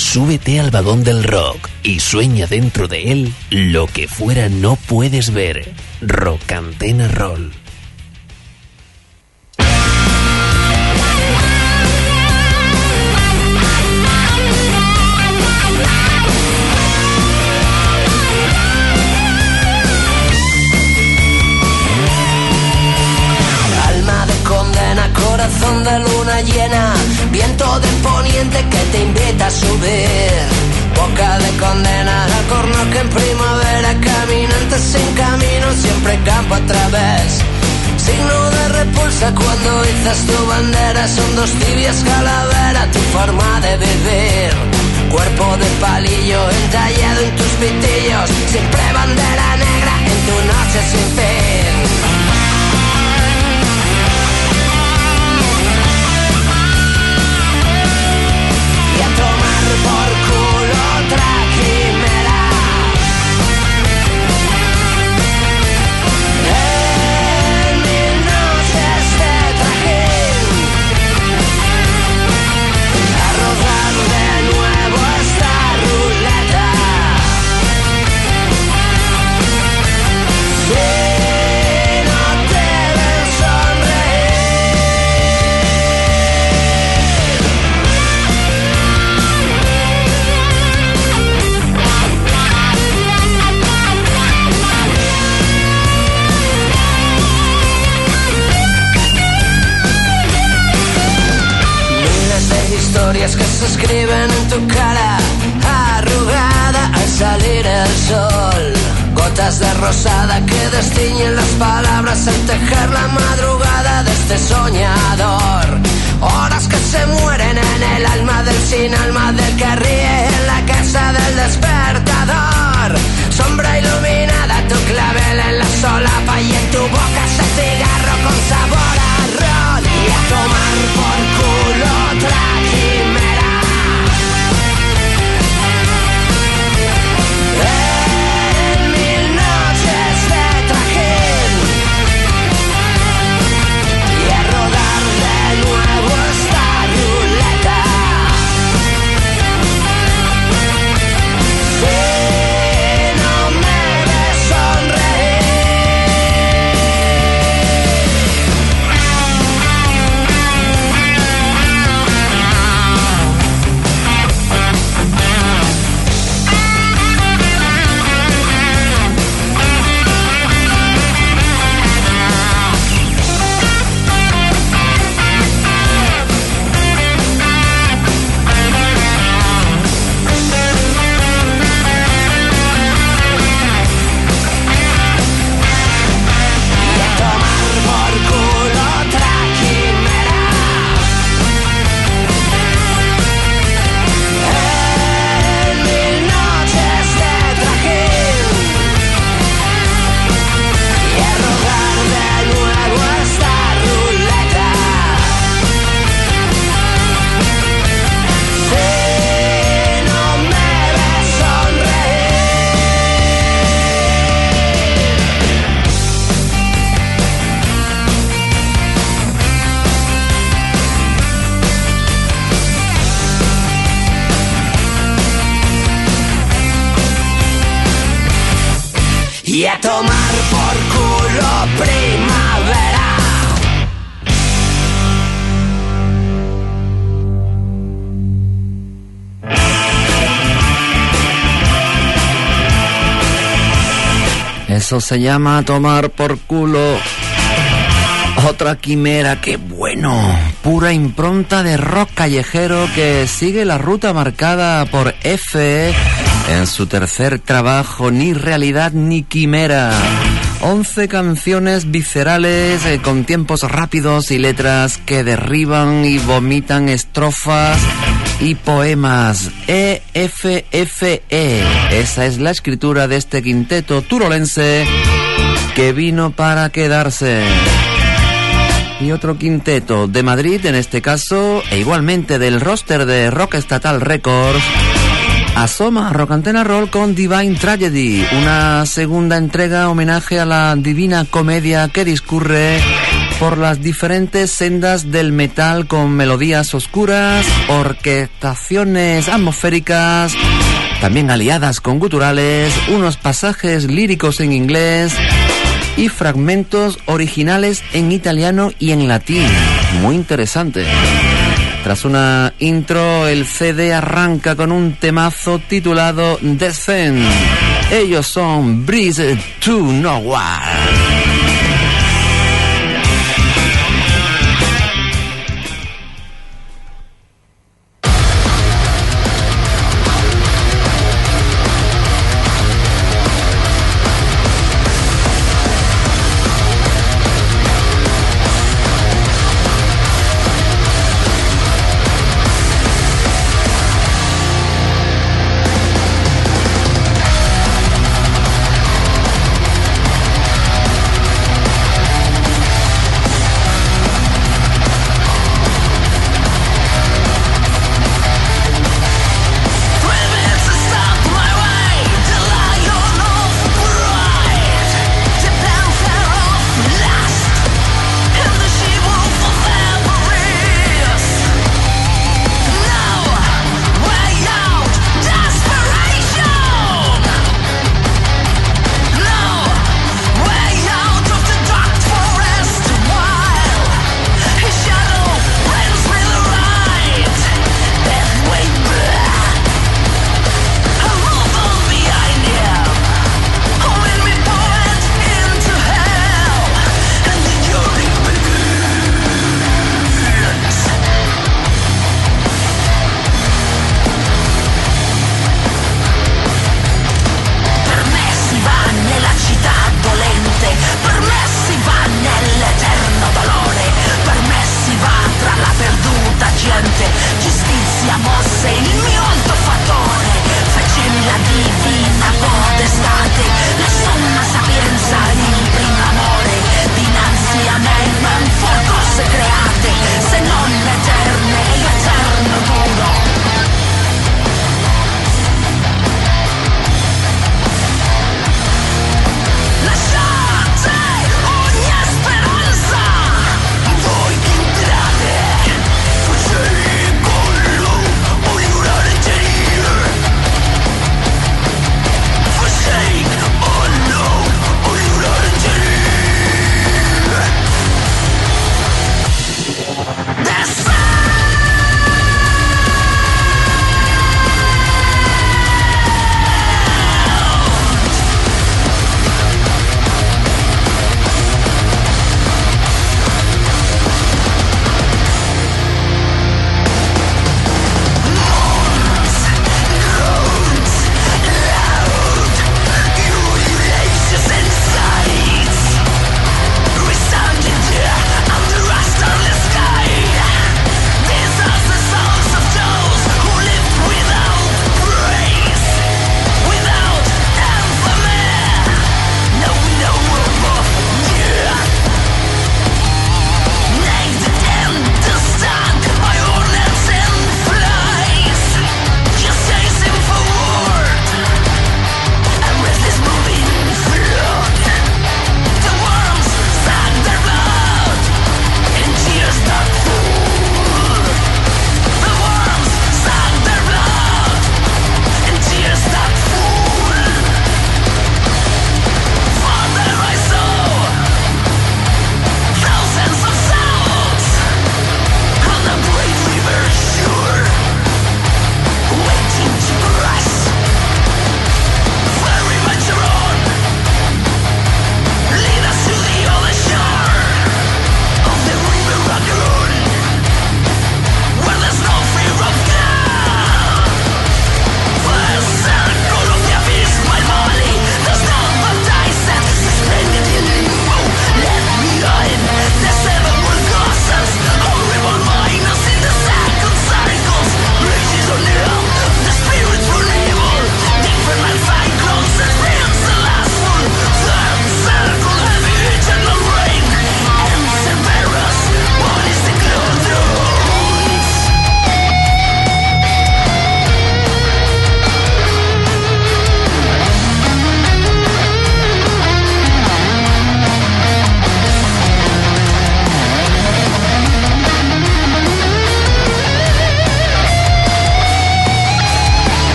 súbete al vagón del rock y sueña dentro de él lo que fuera no puedes ver. Rock Antena Roll. Corazón de luna llena, viento de poniente que te invita a subir. Boca de condena, corno que en primavera, caminantes sin camino, siempre campo a través. Signo de repulsa cuando izas tu bandera, son dos tibias calaveras, tu forma de vivir. Cuerpo de palillo entallado en tus pitillos, siempre bandera negra en tu noche sin fin. Por culo otra quimera. En mil noches de trajín, a rodar de nuevo esta ruleta. Si no te ven sonreír. Historias que se escriben en tu cara, arrugada al salir el sol. Gotas de rosada que destiñen las palabras al tejer la madrugada de este soñador. Horas que se mueren en el alma del sin alma, del que ríe en la casa del despertador. Sombra iluminada, tu clavel en la solapa y en tu boca ese cigarro con sabor a ron. Y a tomar por culo otra quimera. En mil noches de trajín, y a rodar de nuevo esta ruleta. Si no me ves sonreír. Y a tomar por culo primavera. Eso se llama tomar por culo. Otra quimera, qué bueno. Pura impronta de rock callejero que sigue la ruta marcada por F en su tercer trabajo, Ni realidad ni quimera. 11 canciones viscerales con tiempos rápidos y letras que derriban y vomitan estrofas y poemas. EFFE. Esa es la escritura de este quinteto turolense que vino para quedarse. Y otro quinteto de Madrid, en este caso, e igualmente del roster de Rock Estatal Records, asoma a Rock Antena Roll con Divine Tragedy, una segunda entrega homenaje a la divina comedia que discurre por las diferentes sendas del metal con melodías oscuras, orquestaciones atmosféricas, también aliadas con guturales, unos pasajes líricos en inglés y fragmentos originales en italiano y en latín. Muy interesante. Tras una intro, el CD arranca con un temazo titulado Descend. Ellos son Breeze to Nowhere.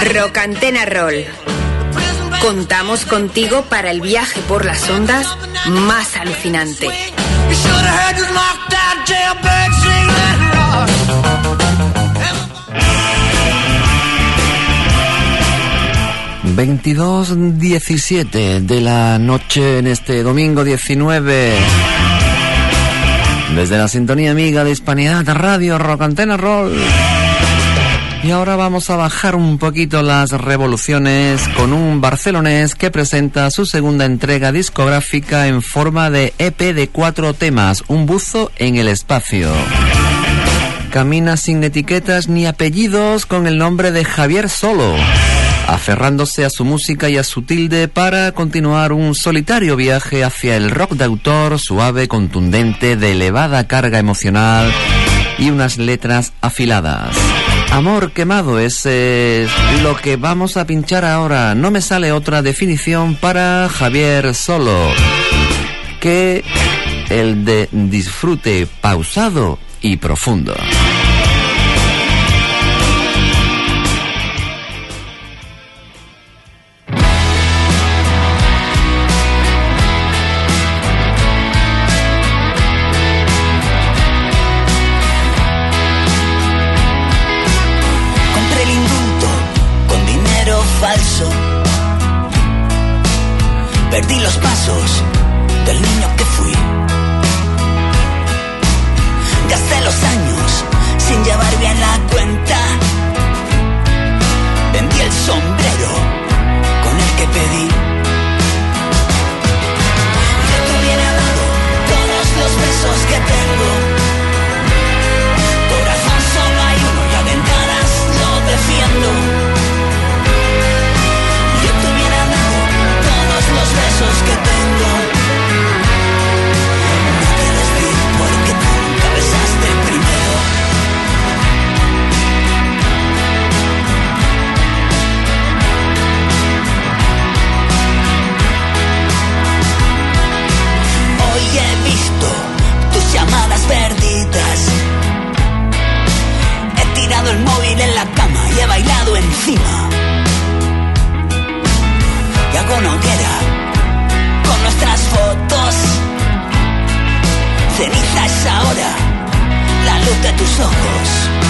Rock Antena Roll. Contamos contigo para el viaje por las ondas más alucinante. 22:17 de la noche en este domingo 19. Desde la sintonía amiga de Hispanidad Radio, Rock Antena Roll. Y ahora vamos a bajar un poquito las revoluciones con un barcelonés que presenta su segunda entrega discográfica en forma de EP de 4 temas, Un buzo en el espacio. Camina sin etiquetas ni apellidos con el nombre de Javier Solo, aferrándose a su música y a su tilde para continuar un solitario viaje hacia el rock de autor, suave, contundente, de elevada carga emocional y unas letras afiladas. Amor quemado es lo que vamos a pinchar ahora. No me sale otra definición para Javier Solo que el de disfrute pausado y profundo. Perdí los pasos del niño que fui. Gasté los años sin llevar bien la cuenta. Vendí el sombrero con el que pedí. Yo te hubiera dado todos los besos que tengo. Corazón solo hay uno y a ventanas lo defiendo. Los besos que tengo, no te los di porque tú nunca besaste primero. Hoy he visto tus llamadas perdidas. He tirado el móvil en la cama y he bailado encima. Y hago una hoguera con nuestras fotos. Ceniza es ahora la luz de tus ojos.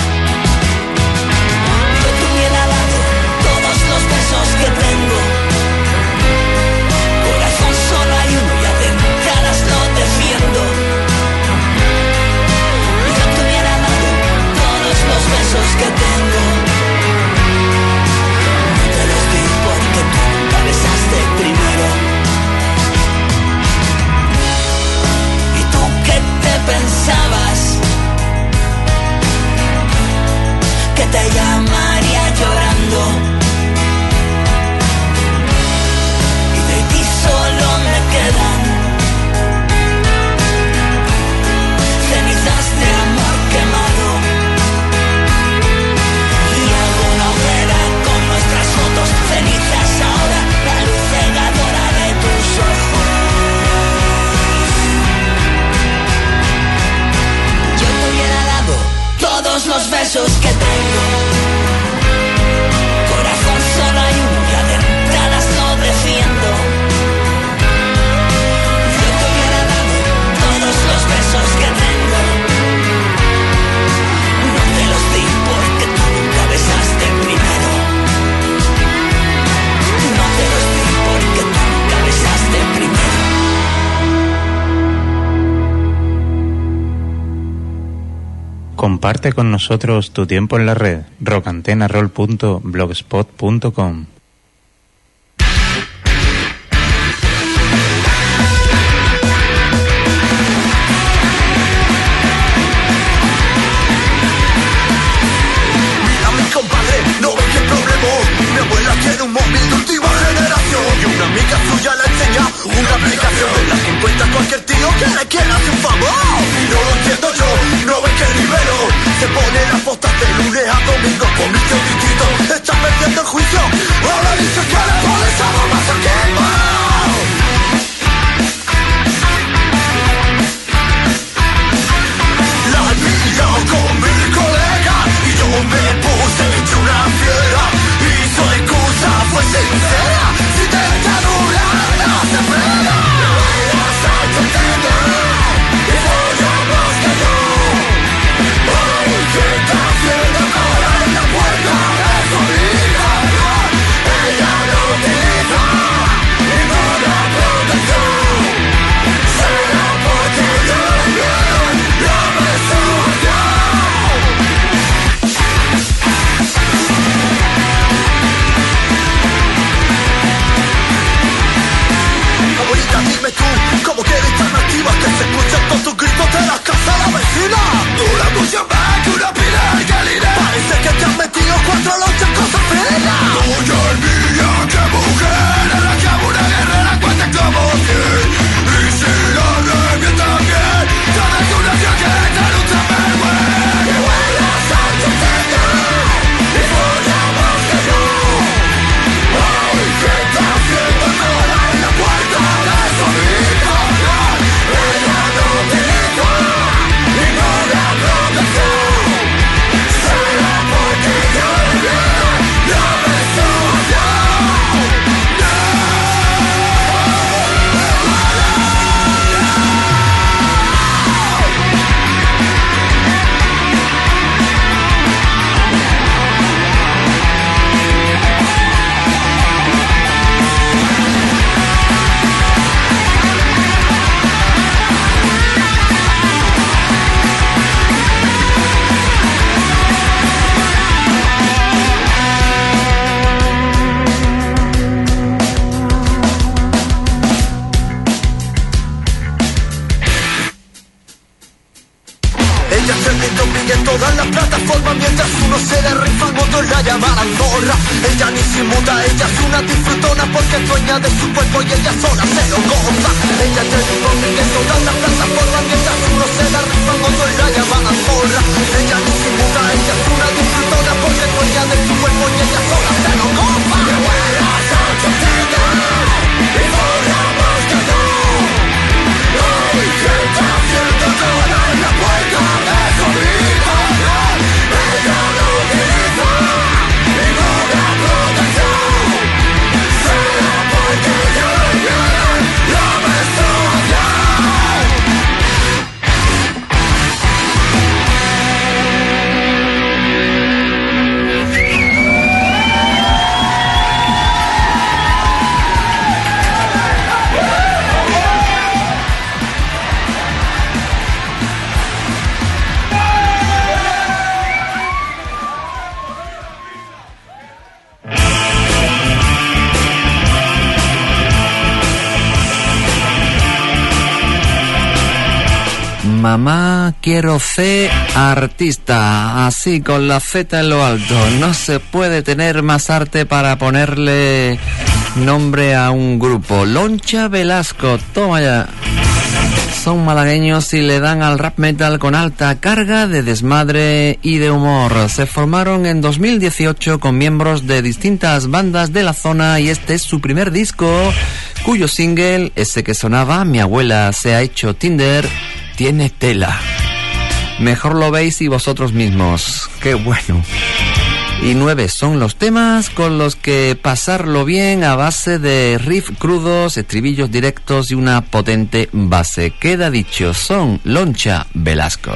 Yo te hubiera dado todos los besos que tengo. Corazón solo hay uno y a entradas lo defiendo. Yo te hubiera dado todos los besos que tengo. No te los di porque tú nunca besaste primero. ¿Y tú qué te pensabas? Que te llamaría llorando. Y de ti solo me quedan cenizas de amor quemado. Y hago una hoguera con nuestras fotos. Cenizas ahora, la luz cegadora de tus ojos. Yo te hubiera dado todos los besos que tengo. Corazón solo hay uno y a entradas lo defiendo. Yo te hubiera dado todos los besos que tengo. No te los di porque tú nunca besaste primero. No te los di porque tú nunca besaste primero. Comparte con nosotros tu tiempo en la red. rockantenarroll.blogspot.com. A mi compadre, no ves qué problema. Mi abuela tiene un móvil de última generación y una amiga suya le enseña una aplicación en la que encuentra cualquier tío que le quiera hacer un favor. Y no lo entiendo yo, no ves que el libero se pone las postas de lunes a domingo con mi tío distinto. Está perdiendo el juicio, ahora dice que le pones algo más a quemar. La he pillado con mi colega y yo me puse hecho una fiera y soy mundo la llamarán zorra. Ella ni se muda, ella es una disfrutona porque es dueña de su cuerpo y ella sola se lo goza. Ella tiene un móvil en todas las plataformas, mientras uno se la rifa, otros la llamarán zorra. Ella ni se muda, ella es una disfrutona porque es dueña de su cuerpo y ella sola se lo goza. Que buena noche tengan y corramos que no. Hoy que está haciendo toda la puerta de su vida. Ella no utiliza ninguna protección. Será porque yo le quiero la menstruación. Mamá, quiero ser artista, así con la Z en lo alto. No se puede tener más arte para ponerle nombre a un grupo. Loncha Velasco, toma ya. Son malagueños y le dan al rap metal con alta carga de desmadre y de humor. Se formaron en 2018 con miembros de distintas bandas de la zona y este es su primer disco, cuyo single, ese que sonaba Mi abuela se ha hecho Tinder, tiene tela. Mejor lo veis y vosotros mismos. ¡Qué bueno! Y 9 son los temas con los que pasarlo bien a base de riff crudos, estribillos directos y una potente base. Queda dicho, son Loncha Velasco.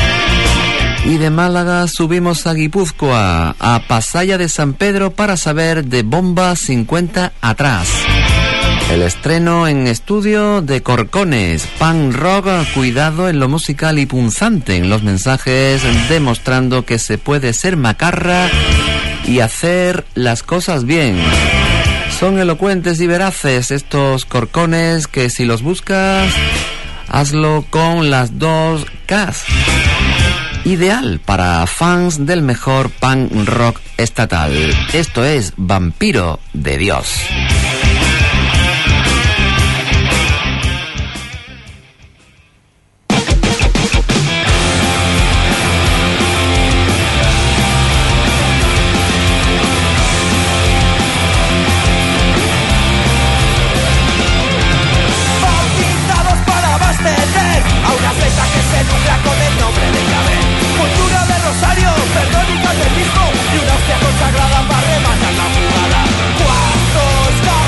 Y de Málaga subimos a Guipúzcoa, a Pasaya de San Pedro para saber de Bomba 50 atrás. El estreno en estudio de Corcones, punk rock cuidado en lo musical y punzante en los mensajes, demostrando que se puede ser macarra y hacer las cosas bien. Son elocuentes y veraces estos Corcones que si los buscas, hazlo con las 2 Ks. Ideal para fans del mejor punk rock estatal. Esto es Vampiro de Dios. Perdón y catecismo y una hostia consagrada para rematar la jugada. ¿Cuántos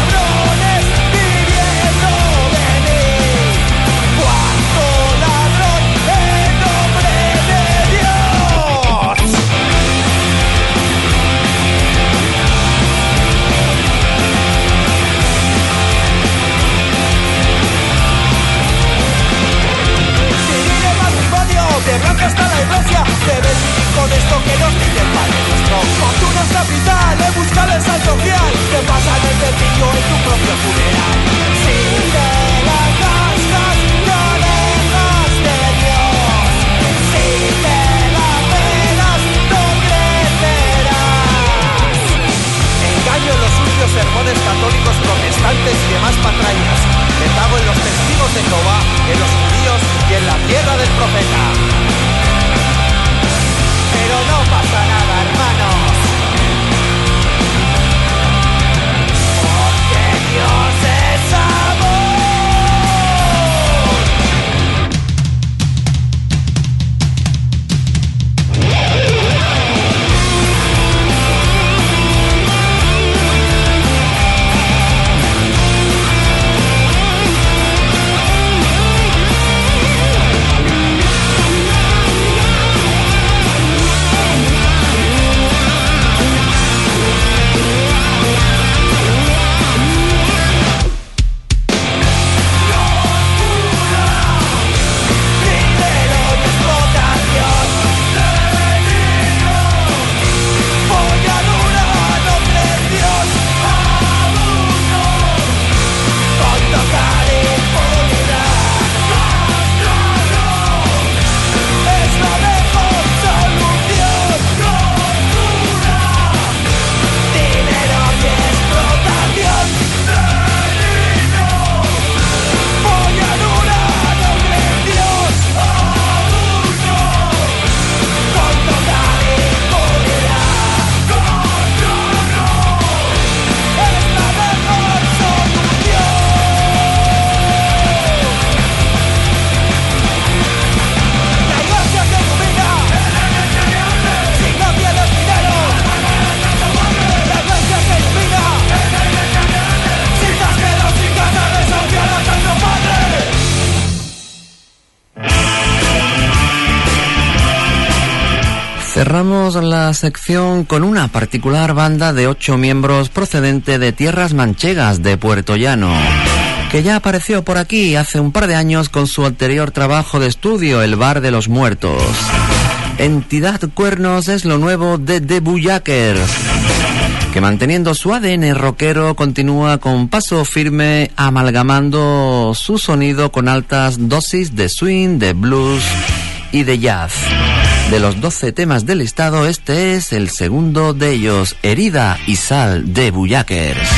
Cerramos la sección con una particular banda de 8 miembros procedente de tierras manchegas de Puerto Llano, que ya apareció por aquí hace un par de años con su anterior trabajo de estudio, El Bar de los Muertos. Entidad Cuernos es lo nuevo de The Bullakers, que manteniendo su ADN rockero continúa con paso firme amalgamando su sonido con altas dosis de swing, de blues y de jazz. De los 12 temas del listado, este es el segundo de ellos, Herida y Sal de Bullakers.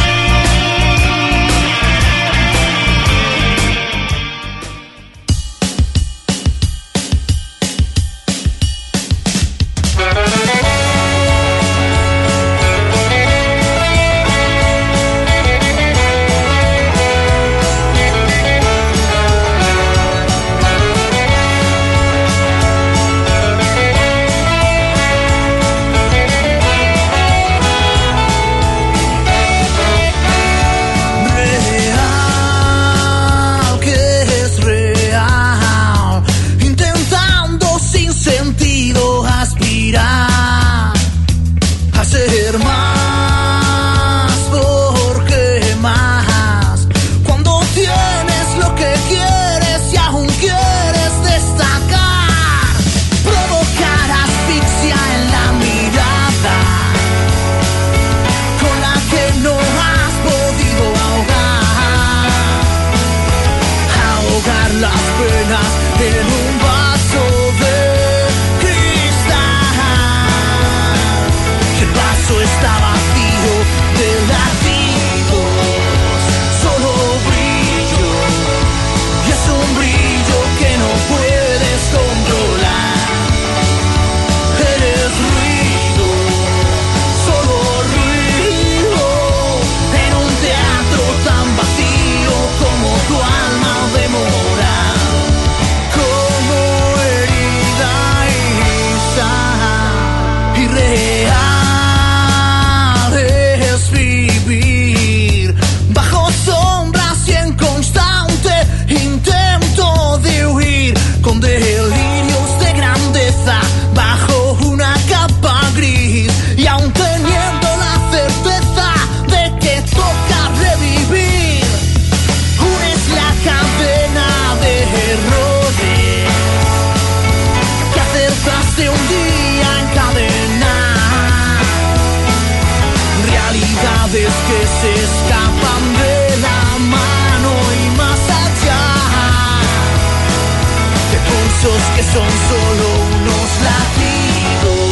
Que son solo unos latidos,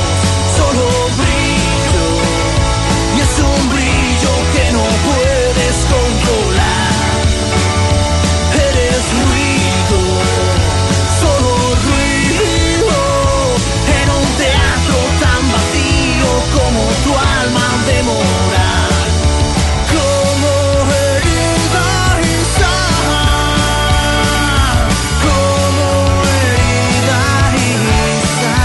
solo brillo, y es un brillo que no puedes controlar. Eres ruido, solo ruido, en un teatro tan vacío como tu alma de morar. Como herida y sal, como herida y sal.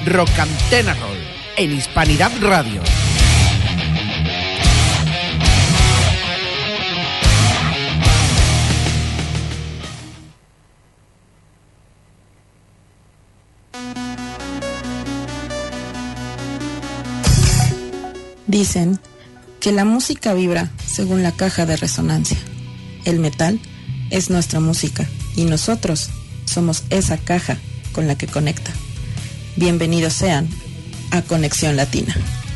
Rock Antena Roll, en Hispanidad Radio. Dicen que la música vibra según la caja de resonancia. El metal es nuestra música y nosotros somos esa caja con la que conecta. Bienvenidos sean a Conexión Latina.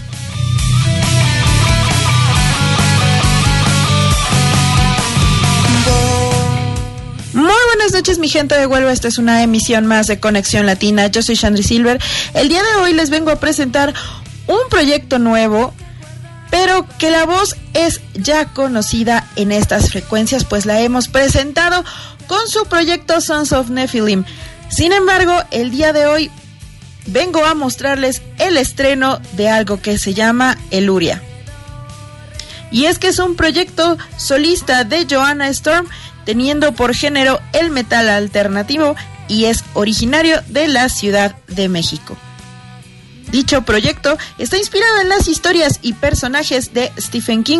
Muy buenas noches, mi gente de Huelva. Esta es una emisión más de Conexión Latina. Yo soy Shandry Silver. El día de hoy les vengo a presentar un proyecto nuevo, pero que la voz es ya conocida en estas frecuencias, pues la hemos presentado con su proyecto Sons of Nephilim. Sin embargo, el día de hoy vengo a mostrarles el estreno de algo que se llama Eluria. Y es que es un proyecto solista de Joanna Storm, teniendo por género el metal alternativo, y es originario de la Ciudad de México. Dicho proyecto está inspirado en las historias y personajes de Stephen King,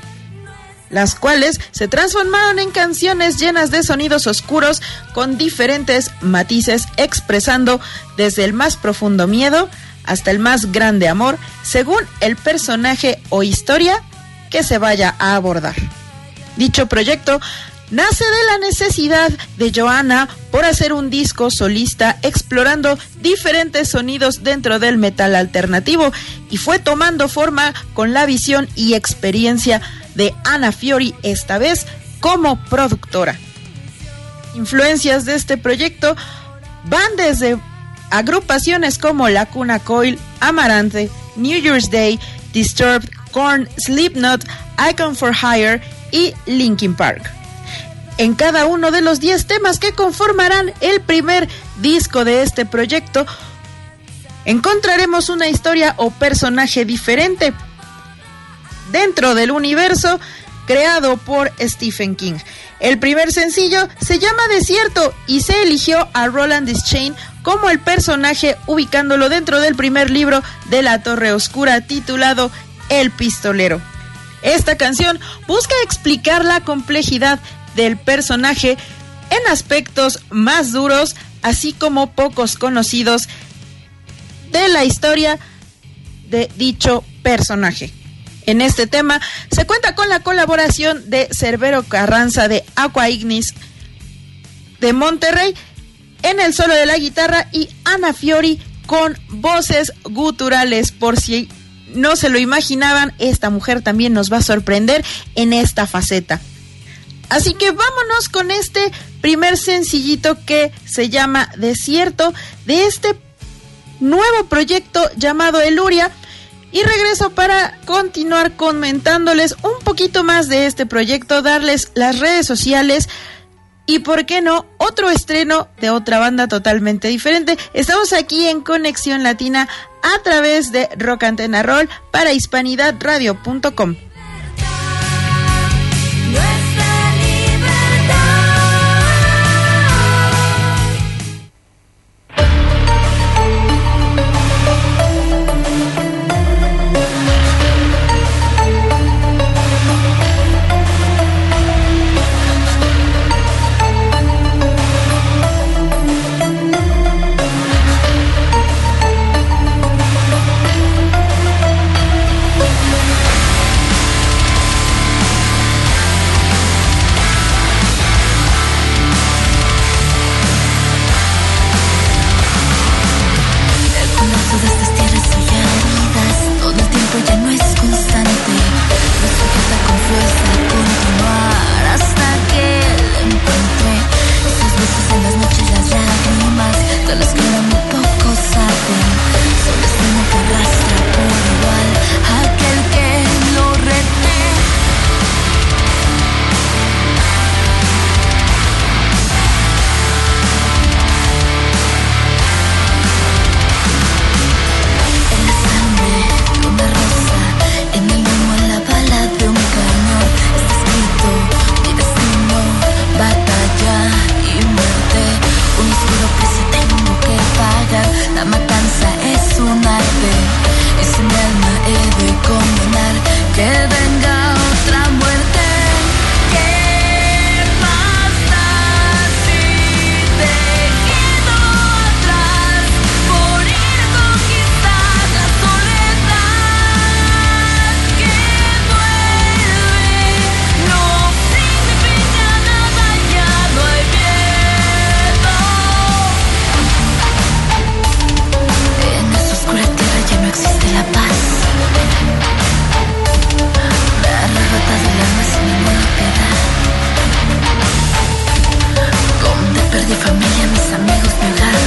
las cuales se transformaron en canciones llenas de sonidos oscuros con diferentes matices, expresando desde el más profundo miedo hasta el más grande amor, según el personaje o historia que se vaya a abordar. Dicho proyecto nace de la necesidad de Joanna por hacer un disco solista explorando diferentes sonidos dentro del metal alternativo, y fue tomando forma con la visión y experiencia de Anna Fiori, esta vez como productora. Influencias de este proyecto van desde agrupaciones como Lacuna Coil, Amaranthe, New Year's Day, Disturbed, Korn, Slipknot, Icon for Hire y Linkin Park. En cada uno de los 10 temas que conformarán el primer disco de este proyecto, encontraremos una historia o personaje diferente dentro del universo creado por Stephen King. El primer sencillo se llama Desierto y se eligió a Roland Deschain como el personaje, ubicándolo dentro del primer libro de La Torre Oscura, titulado El Pistolero. Esta canción busca explicar la complejidad del personaje en aspectos más duros, así como pocos conocidos de la historia de dicho personaje. En este tema se cuenta con la colaboración de Cerbero Carranza de Aqua Ignis de Monterrey en el solo de la guitarra, y Anna Fiori con voces guturales. Por si no se lo imaginaban, esta mujer también nos va a sorprender en esta faceta. Así que vámonos con este primer sencillito que se llama Desierto, de este nuevo proyecto llamado Eluria, y regreso para continuar comentándoles un poquito más de este proyecto, darles las redes sociales y, por qué no, otro estreno de otra banda totalmente diferente. Estamos aquí en Conexión Latina a través de Rock Antena Roll para hispanidadradio.com. mis amigos mi hogar.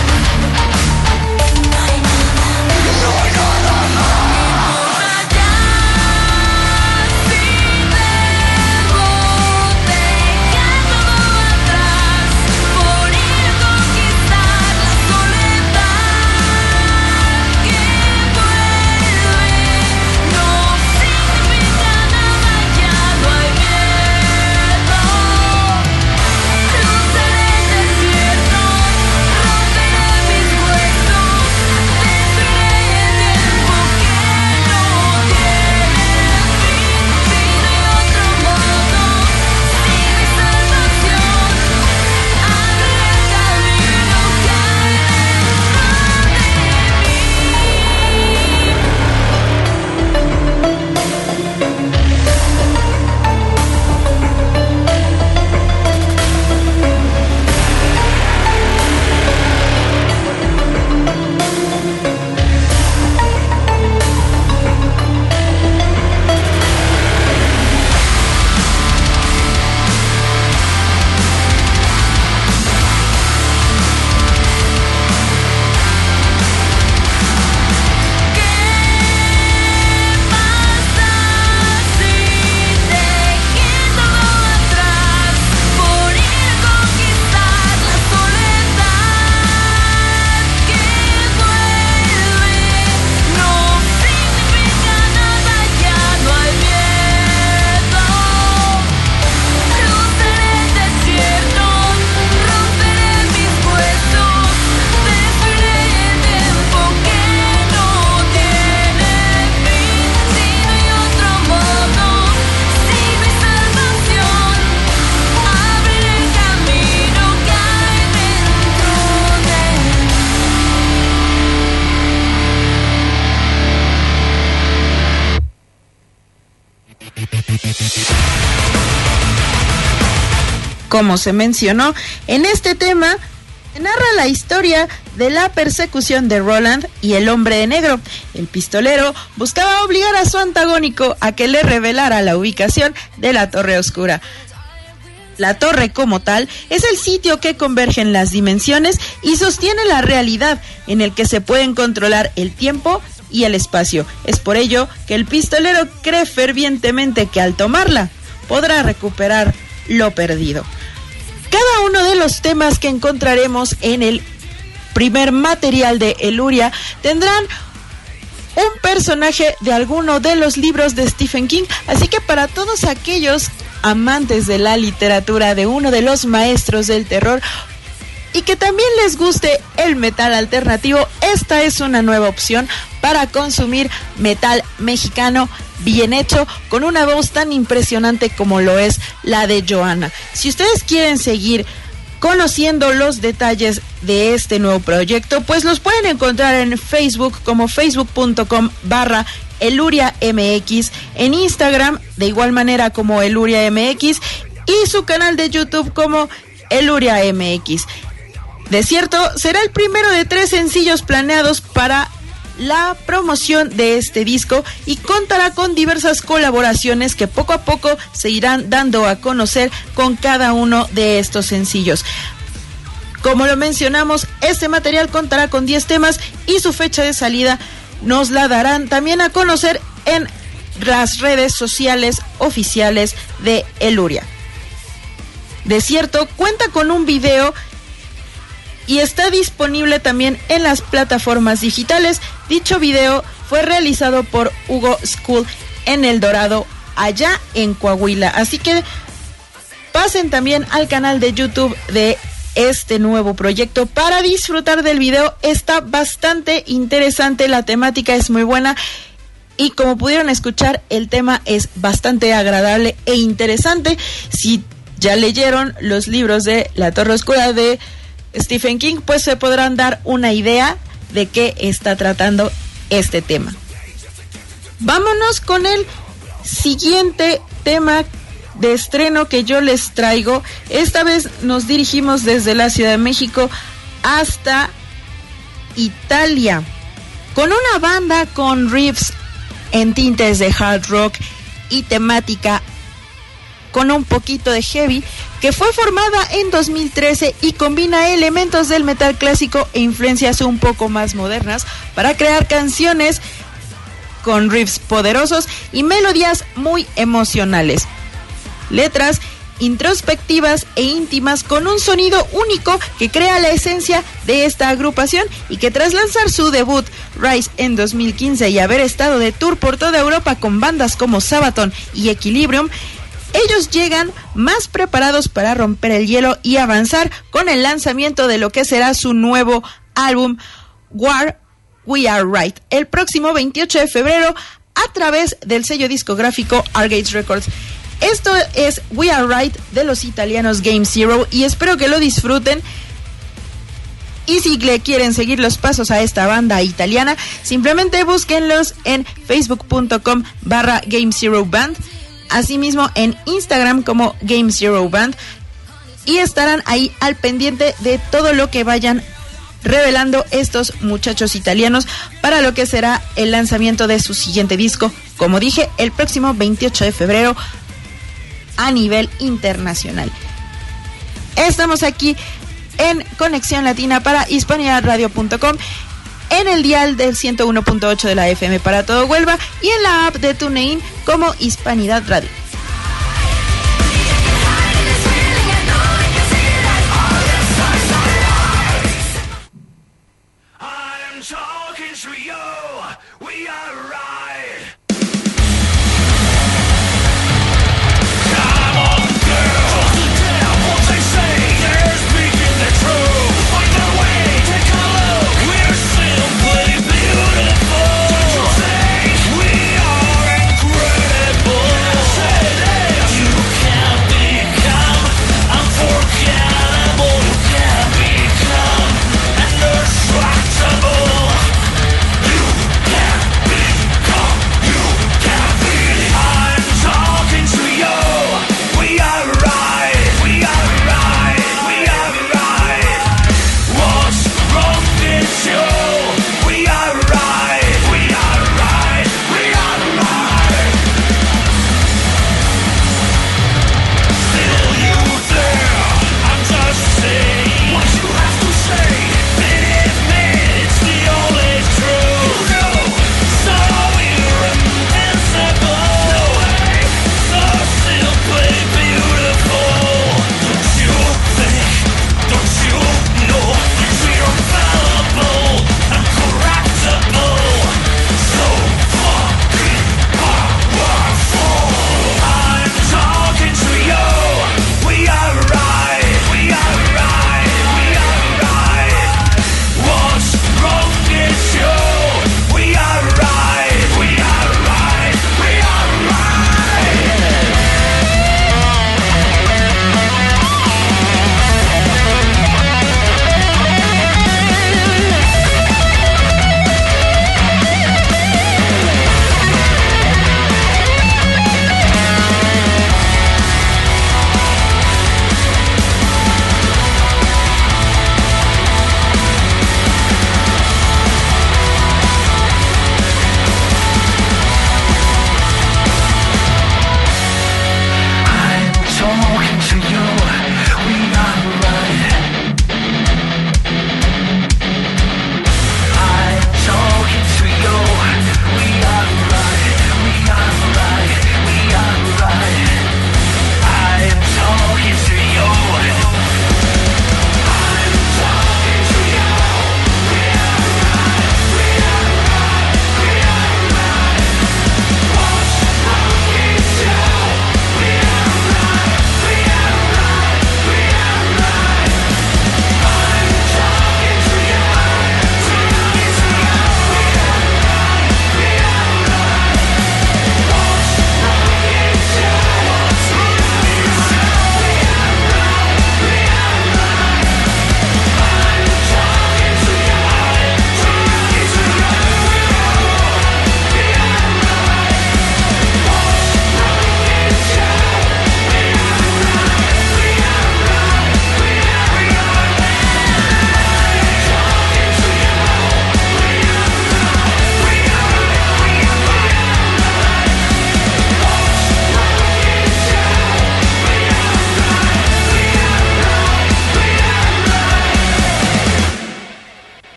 Como se mencionó, en este tema se narra la historia de la persecución de Roland y el hombre de negro. El pistolero buscaba obligar a su antagónico a que le revelara la ubicación de la Torre Oscura. La torre como tal es el sitio que convergen las dimensiones y sostiene la realidad, en el que se pueden controlar el tiempo y el espacio. Es por ello que el pistolero cree fervientemente que al tomarla podrá recuperar lo perdido. Cada uno de los temas que encontraremos en el primer material de Eluria tendrán un personaje de alguno de los libros de Stephen King, así que para todos aquellos amantes de la literatura de uno de los maestros del terror y que también les guste el metal alternativo, esta es una nueva opción para consumir metal mexicano bien hecho, con una voz tan impresionante como lo es la de Joana. Si ustedes quieren seguir conociendo los detalles de este nuevo proyecto, pues los pueden encontrar en Facebook como facebook.com/EluriaMX, en Instagram de igual manera como EluriaMX y su canal de YouTube como EluriaMX. De cierto, será el primero de 3 sencillos planeados para la promoción de este disco y contará con diversas colaboraciones que poco a poco se irán dando a conocer con cada uno de estos sencillos. Como lo mencionamos, este material contará con 10 temas y su fecha de salida nos la darán también a conocer en las redes sociales oficiales de Eluria. De cierto, cuenta con un video y está disponible también en las plataformas digitales. Dicho video fue realizado por Hugo School en El Dorado, allá en Coahuila. Así que pasen también al canal de YouTube de este nuevo proyecto para disfrutar del video. Está bastante interesante, la temática es muy buena y como pudieron escuchar, el tema es bastante agradable e interesante. Si ya leyeron los libros de La Torre Oscura de Stephen King, pues se podrán dar una idea de qué está tratando este tema. Vámonos con el siguiente tema de estreno que yo les traigo. Esta vez nos dirigimos desde la Ciudad de México hasta Italia, con una banda con riffs en tintes de hard rock y temática con un poquito de heavy, que fue formada en 2013 y combina elementos del metal clásico e influencias un poco más modernas para crear canciones con riffs poderosos y melodías muy emocionales. Letras introspectivas e íntimas con un sonido único que crea la esencia de esta agrupación, y que tras lanzar su debut Rise en 2015 y haber estado de tour por toda Europa con bandas como Sabaton y Equilibrium, ellos llegan más preparados para romper el hielo y avanzar con el lanzamiento de lo que será su nuevo álbum War We Are Right el próximo 28 de febrero a través del sello discográfico Argate Records. Esto es We Are Right de los italianos Game Zero, y espero que lo disfruten. Y si le quieren seguir los pasos a esta banda italiana, simplemente búsquenlos en facebook.com/Game Zero Band, asimismo en Instagram como Game Zero Band, y estarán ahí al pendiente de todo lo que vayan revelando estos muchachos italianos para lo que será el lanzamiento de su siguiente disco, como dije, el próximo 28 de febrero a nivel internacional. Estamos aquí en Conexión Latina para hispanidadradio.com, en el dial del 101.8 de la FM para todo Huelva y en la app de TuneIn como Hispanidad Radio. Say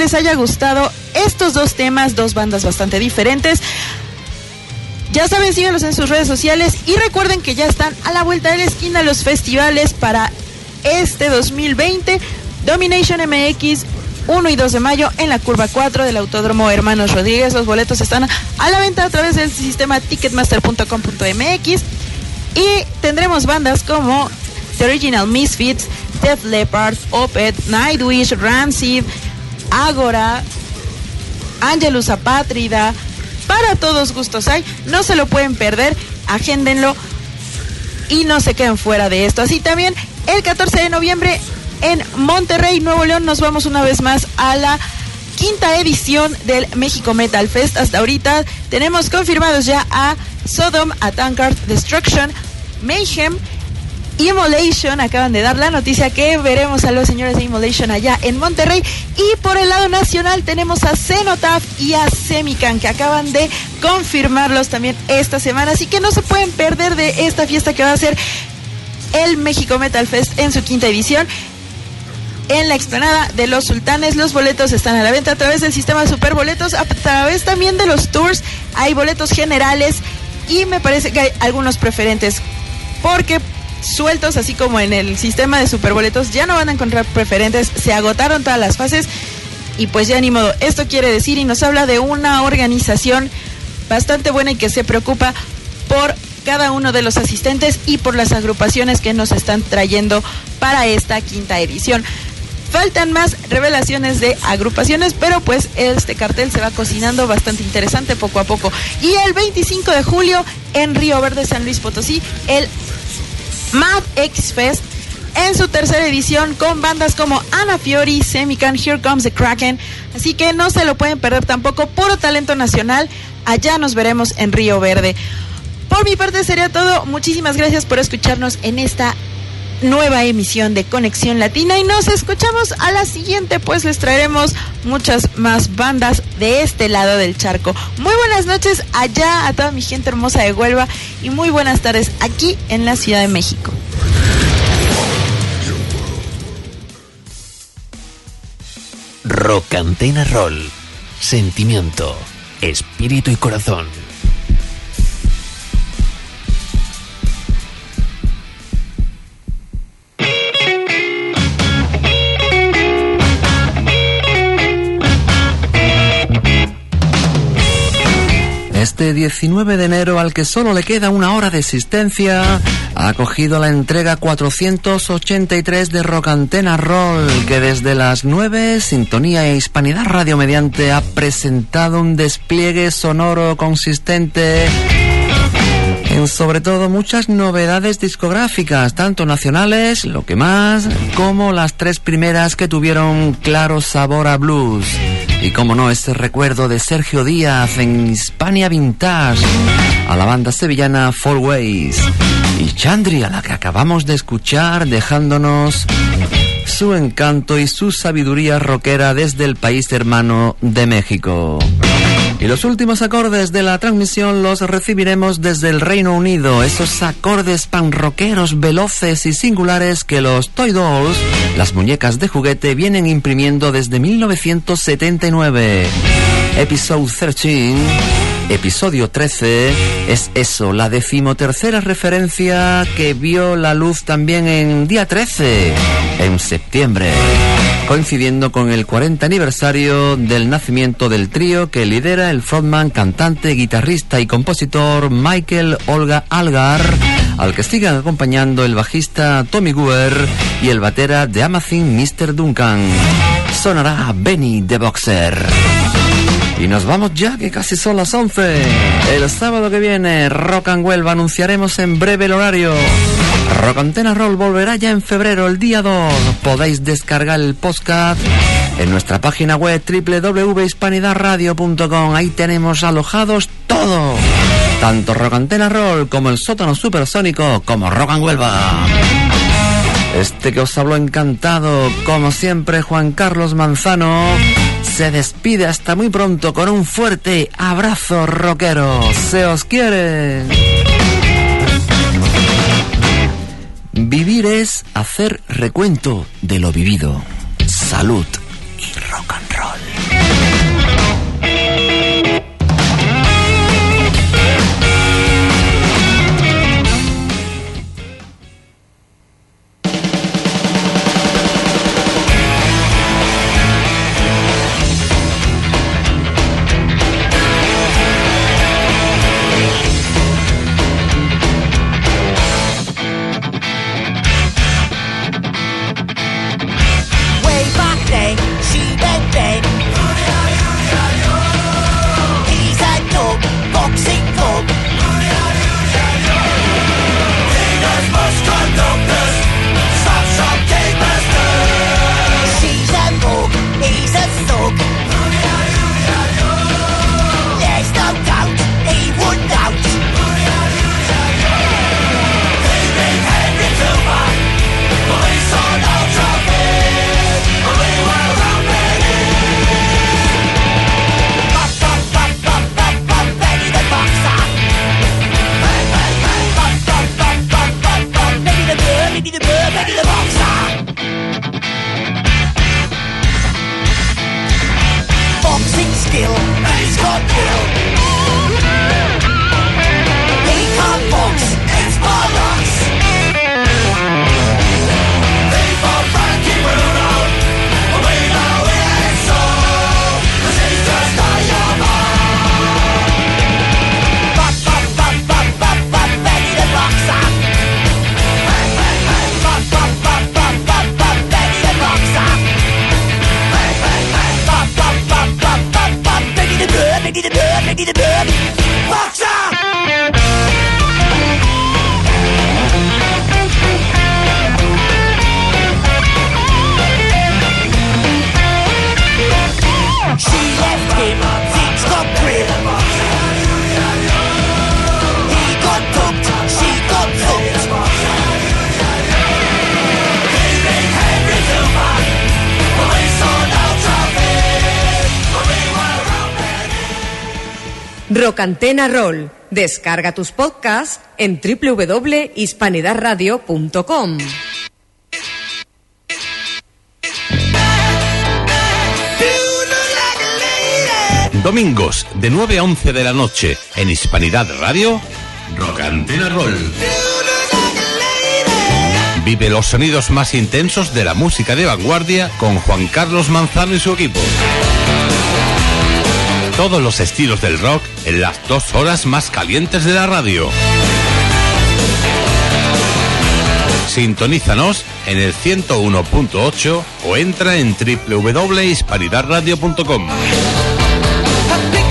les haya gustado estos dos temas, dos bandas bastante diferentes. Ya saben, síganlos en sus redes sociales y recuerden que ya están a la vuelta de la esquina los festivales para este 2020. Domination MX 1 y 2 de mayo en la curva 4 del Autódromo Hermanos Rodríguez. Los boletos están a la venta a través del sistema ticketmaster.com.mx y tendremos bandas como The Original Misfits, Def Leppard, Opeth, Nightwish, Rancid, Agora, Angelus Apátrida. Para todos gustos hay, no se lo pueden perder, agéndenlo y no se queden fuera de esto. Así también el 14 de noviembre en Monterrey, Nuevo León, nos vamos una vez más a la quinta edición del México Metal Fest. Hasta ahorita tenemos confirmados ya a Sodom, a Tankard, Destruction, Mayhem, Immolation. Acaban de dar la noticia que veremos a los señores de Immolation allá en Monterrey. Y por el lado nacional tenemos a Cenotaph y a Semican, que acaban de confirmarlos también esta semana. Así que no se pueden perder de esta fiesta que va a ser el México Metal Fest en su quinta edición en la explanada de los Sultanes. Los boletos están a la venta a través del sistema de Superboletos, a través también de los tours. Hay boletos generales y me parece que hay algunos preferentes, porque sueltos, así como en el sistema de Superboletos, ya no van a encontrar preferentes, se agotaron todas las fases y pues ya ni modo. Esto quiere decir y nos habla de una organización bastante buena y que se preocupa por cada uno de los asistentes y por las agrupaciones que nos están trayendo para esta quinta edición. Faltan más revelaciones de agrupaciones, pero pues este cartel se va cocinando bastante interesante poco a poco. Y el 25 de julio en Río Verde, San Luis Potosí, el Mad X Fest en su tercera edición con bandas como Ana Fiori, Semican, Here Comes the Kraken. Así que no se lo pueden perder tampoco, puro talento nacional. Allá nos veremos en Río Verde. Por mi parte sería todo. Muchísimas gracias por escucharnos en esta nueva emisión de Conexión Latina y nos escuchamos a la siguiente, pues les traeremos muchas más bandas de este lado del charco. Muy buenas noches allá a toda mi gente hermosa de Huelva y muy buenas tardes aquí en la Ciudad de México. Rock Antena Roll. Sentimiento, espíritu y corazón. Este 19 de enero, al que solo le queda una hora de existencia, ha acogido la entrega 483 de Rock Antena Roll, que desde las 9, Sintonía e Hispanidad Radio Mediante ha presentado un despliegue sonoro consistente en sobre todo muchas novedades discográficas, tanto nacionales, lo que más, como las tres primeras que tuvieron claro sabor a blues. Y como no, ese recuerdo de Sergio Díaz en Hispania Vintage, a la banda sevillana Four Ways, y Chandri, a la que acabamos de escuchar, dejándonos su encanto y su sabiduría rockera desde el país hermano de México. Y los últimos acordes de la transmisión los recibiremos desde el Reino Unido, esos acordes panrockeros veloces y singulares que los Toy Dolls, las muñecas de juguete, vienen imprimiendo desde 1979. Episode 13, episodio 13, es eso, la 13ª referencia que vio la luz también en día 13, en septiembre, coincidiendo con el 40 aniversario del nacimiento del trío que lidera el frontman, cantante, guitarrista y compositor Michael Olga Algar, al que sigan acompañando el bajista Tommy Guer y el batera de Amazing Mr. Duncan. Sonará Benny the Boxer. Y nos vamos ya, que casi son las 11. El sábado que viene, Rock and Huelva, anunciaremos en breve el horario. Rock Antena Roll volverá ya en febrero, el día 2. Podéis descargar el podcast en nuestra página web www.hispanidadradio.com. Ahí tenemos alojados todo, tanto Rock Antena Roll como el sótano supersónico, como Rock and Huelva. Este que os habló encantado, como siempre, Juan Carlos Manzano, se despide hasta muy pronto con un fuerte abrazo rockero. Se os quiere. Vivir es hacer recuento de lo vivido. Salud y rock and roll. Rock Antena Roll. Descarga tus podcasts en www.hispanidadradio.com. Domingos de 9 a 11 de la noche en Hispanidad Radio, Rock Antena Roll. Vive los sonidos más intensos de la música de vanguardia con Juan Carlos Manzano y su equipo. Todos los estilos del rock en las 2 horas más calientes de la radio. Sintonízanos en el 101.8 o entra en www.hispanidadradio.com.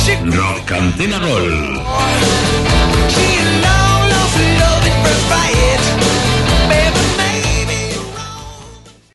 Rock Antena Roll.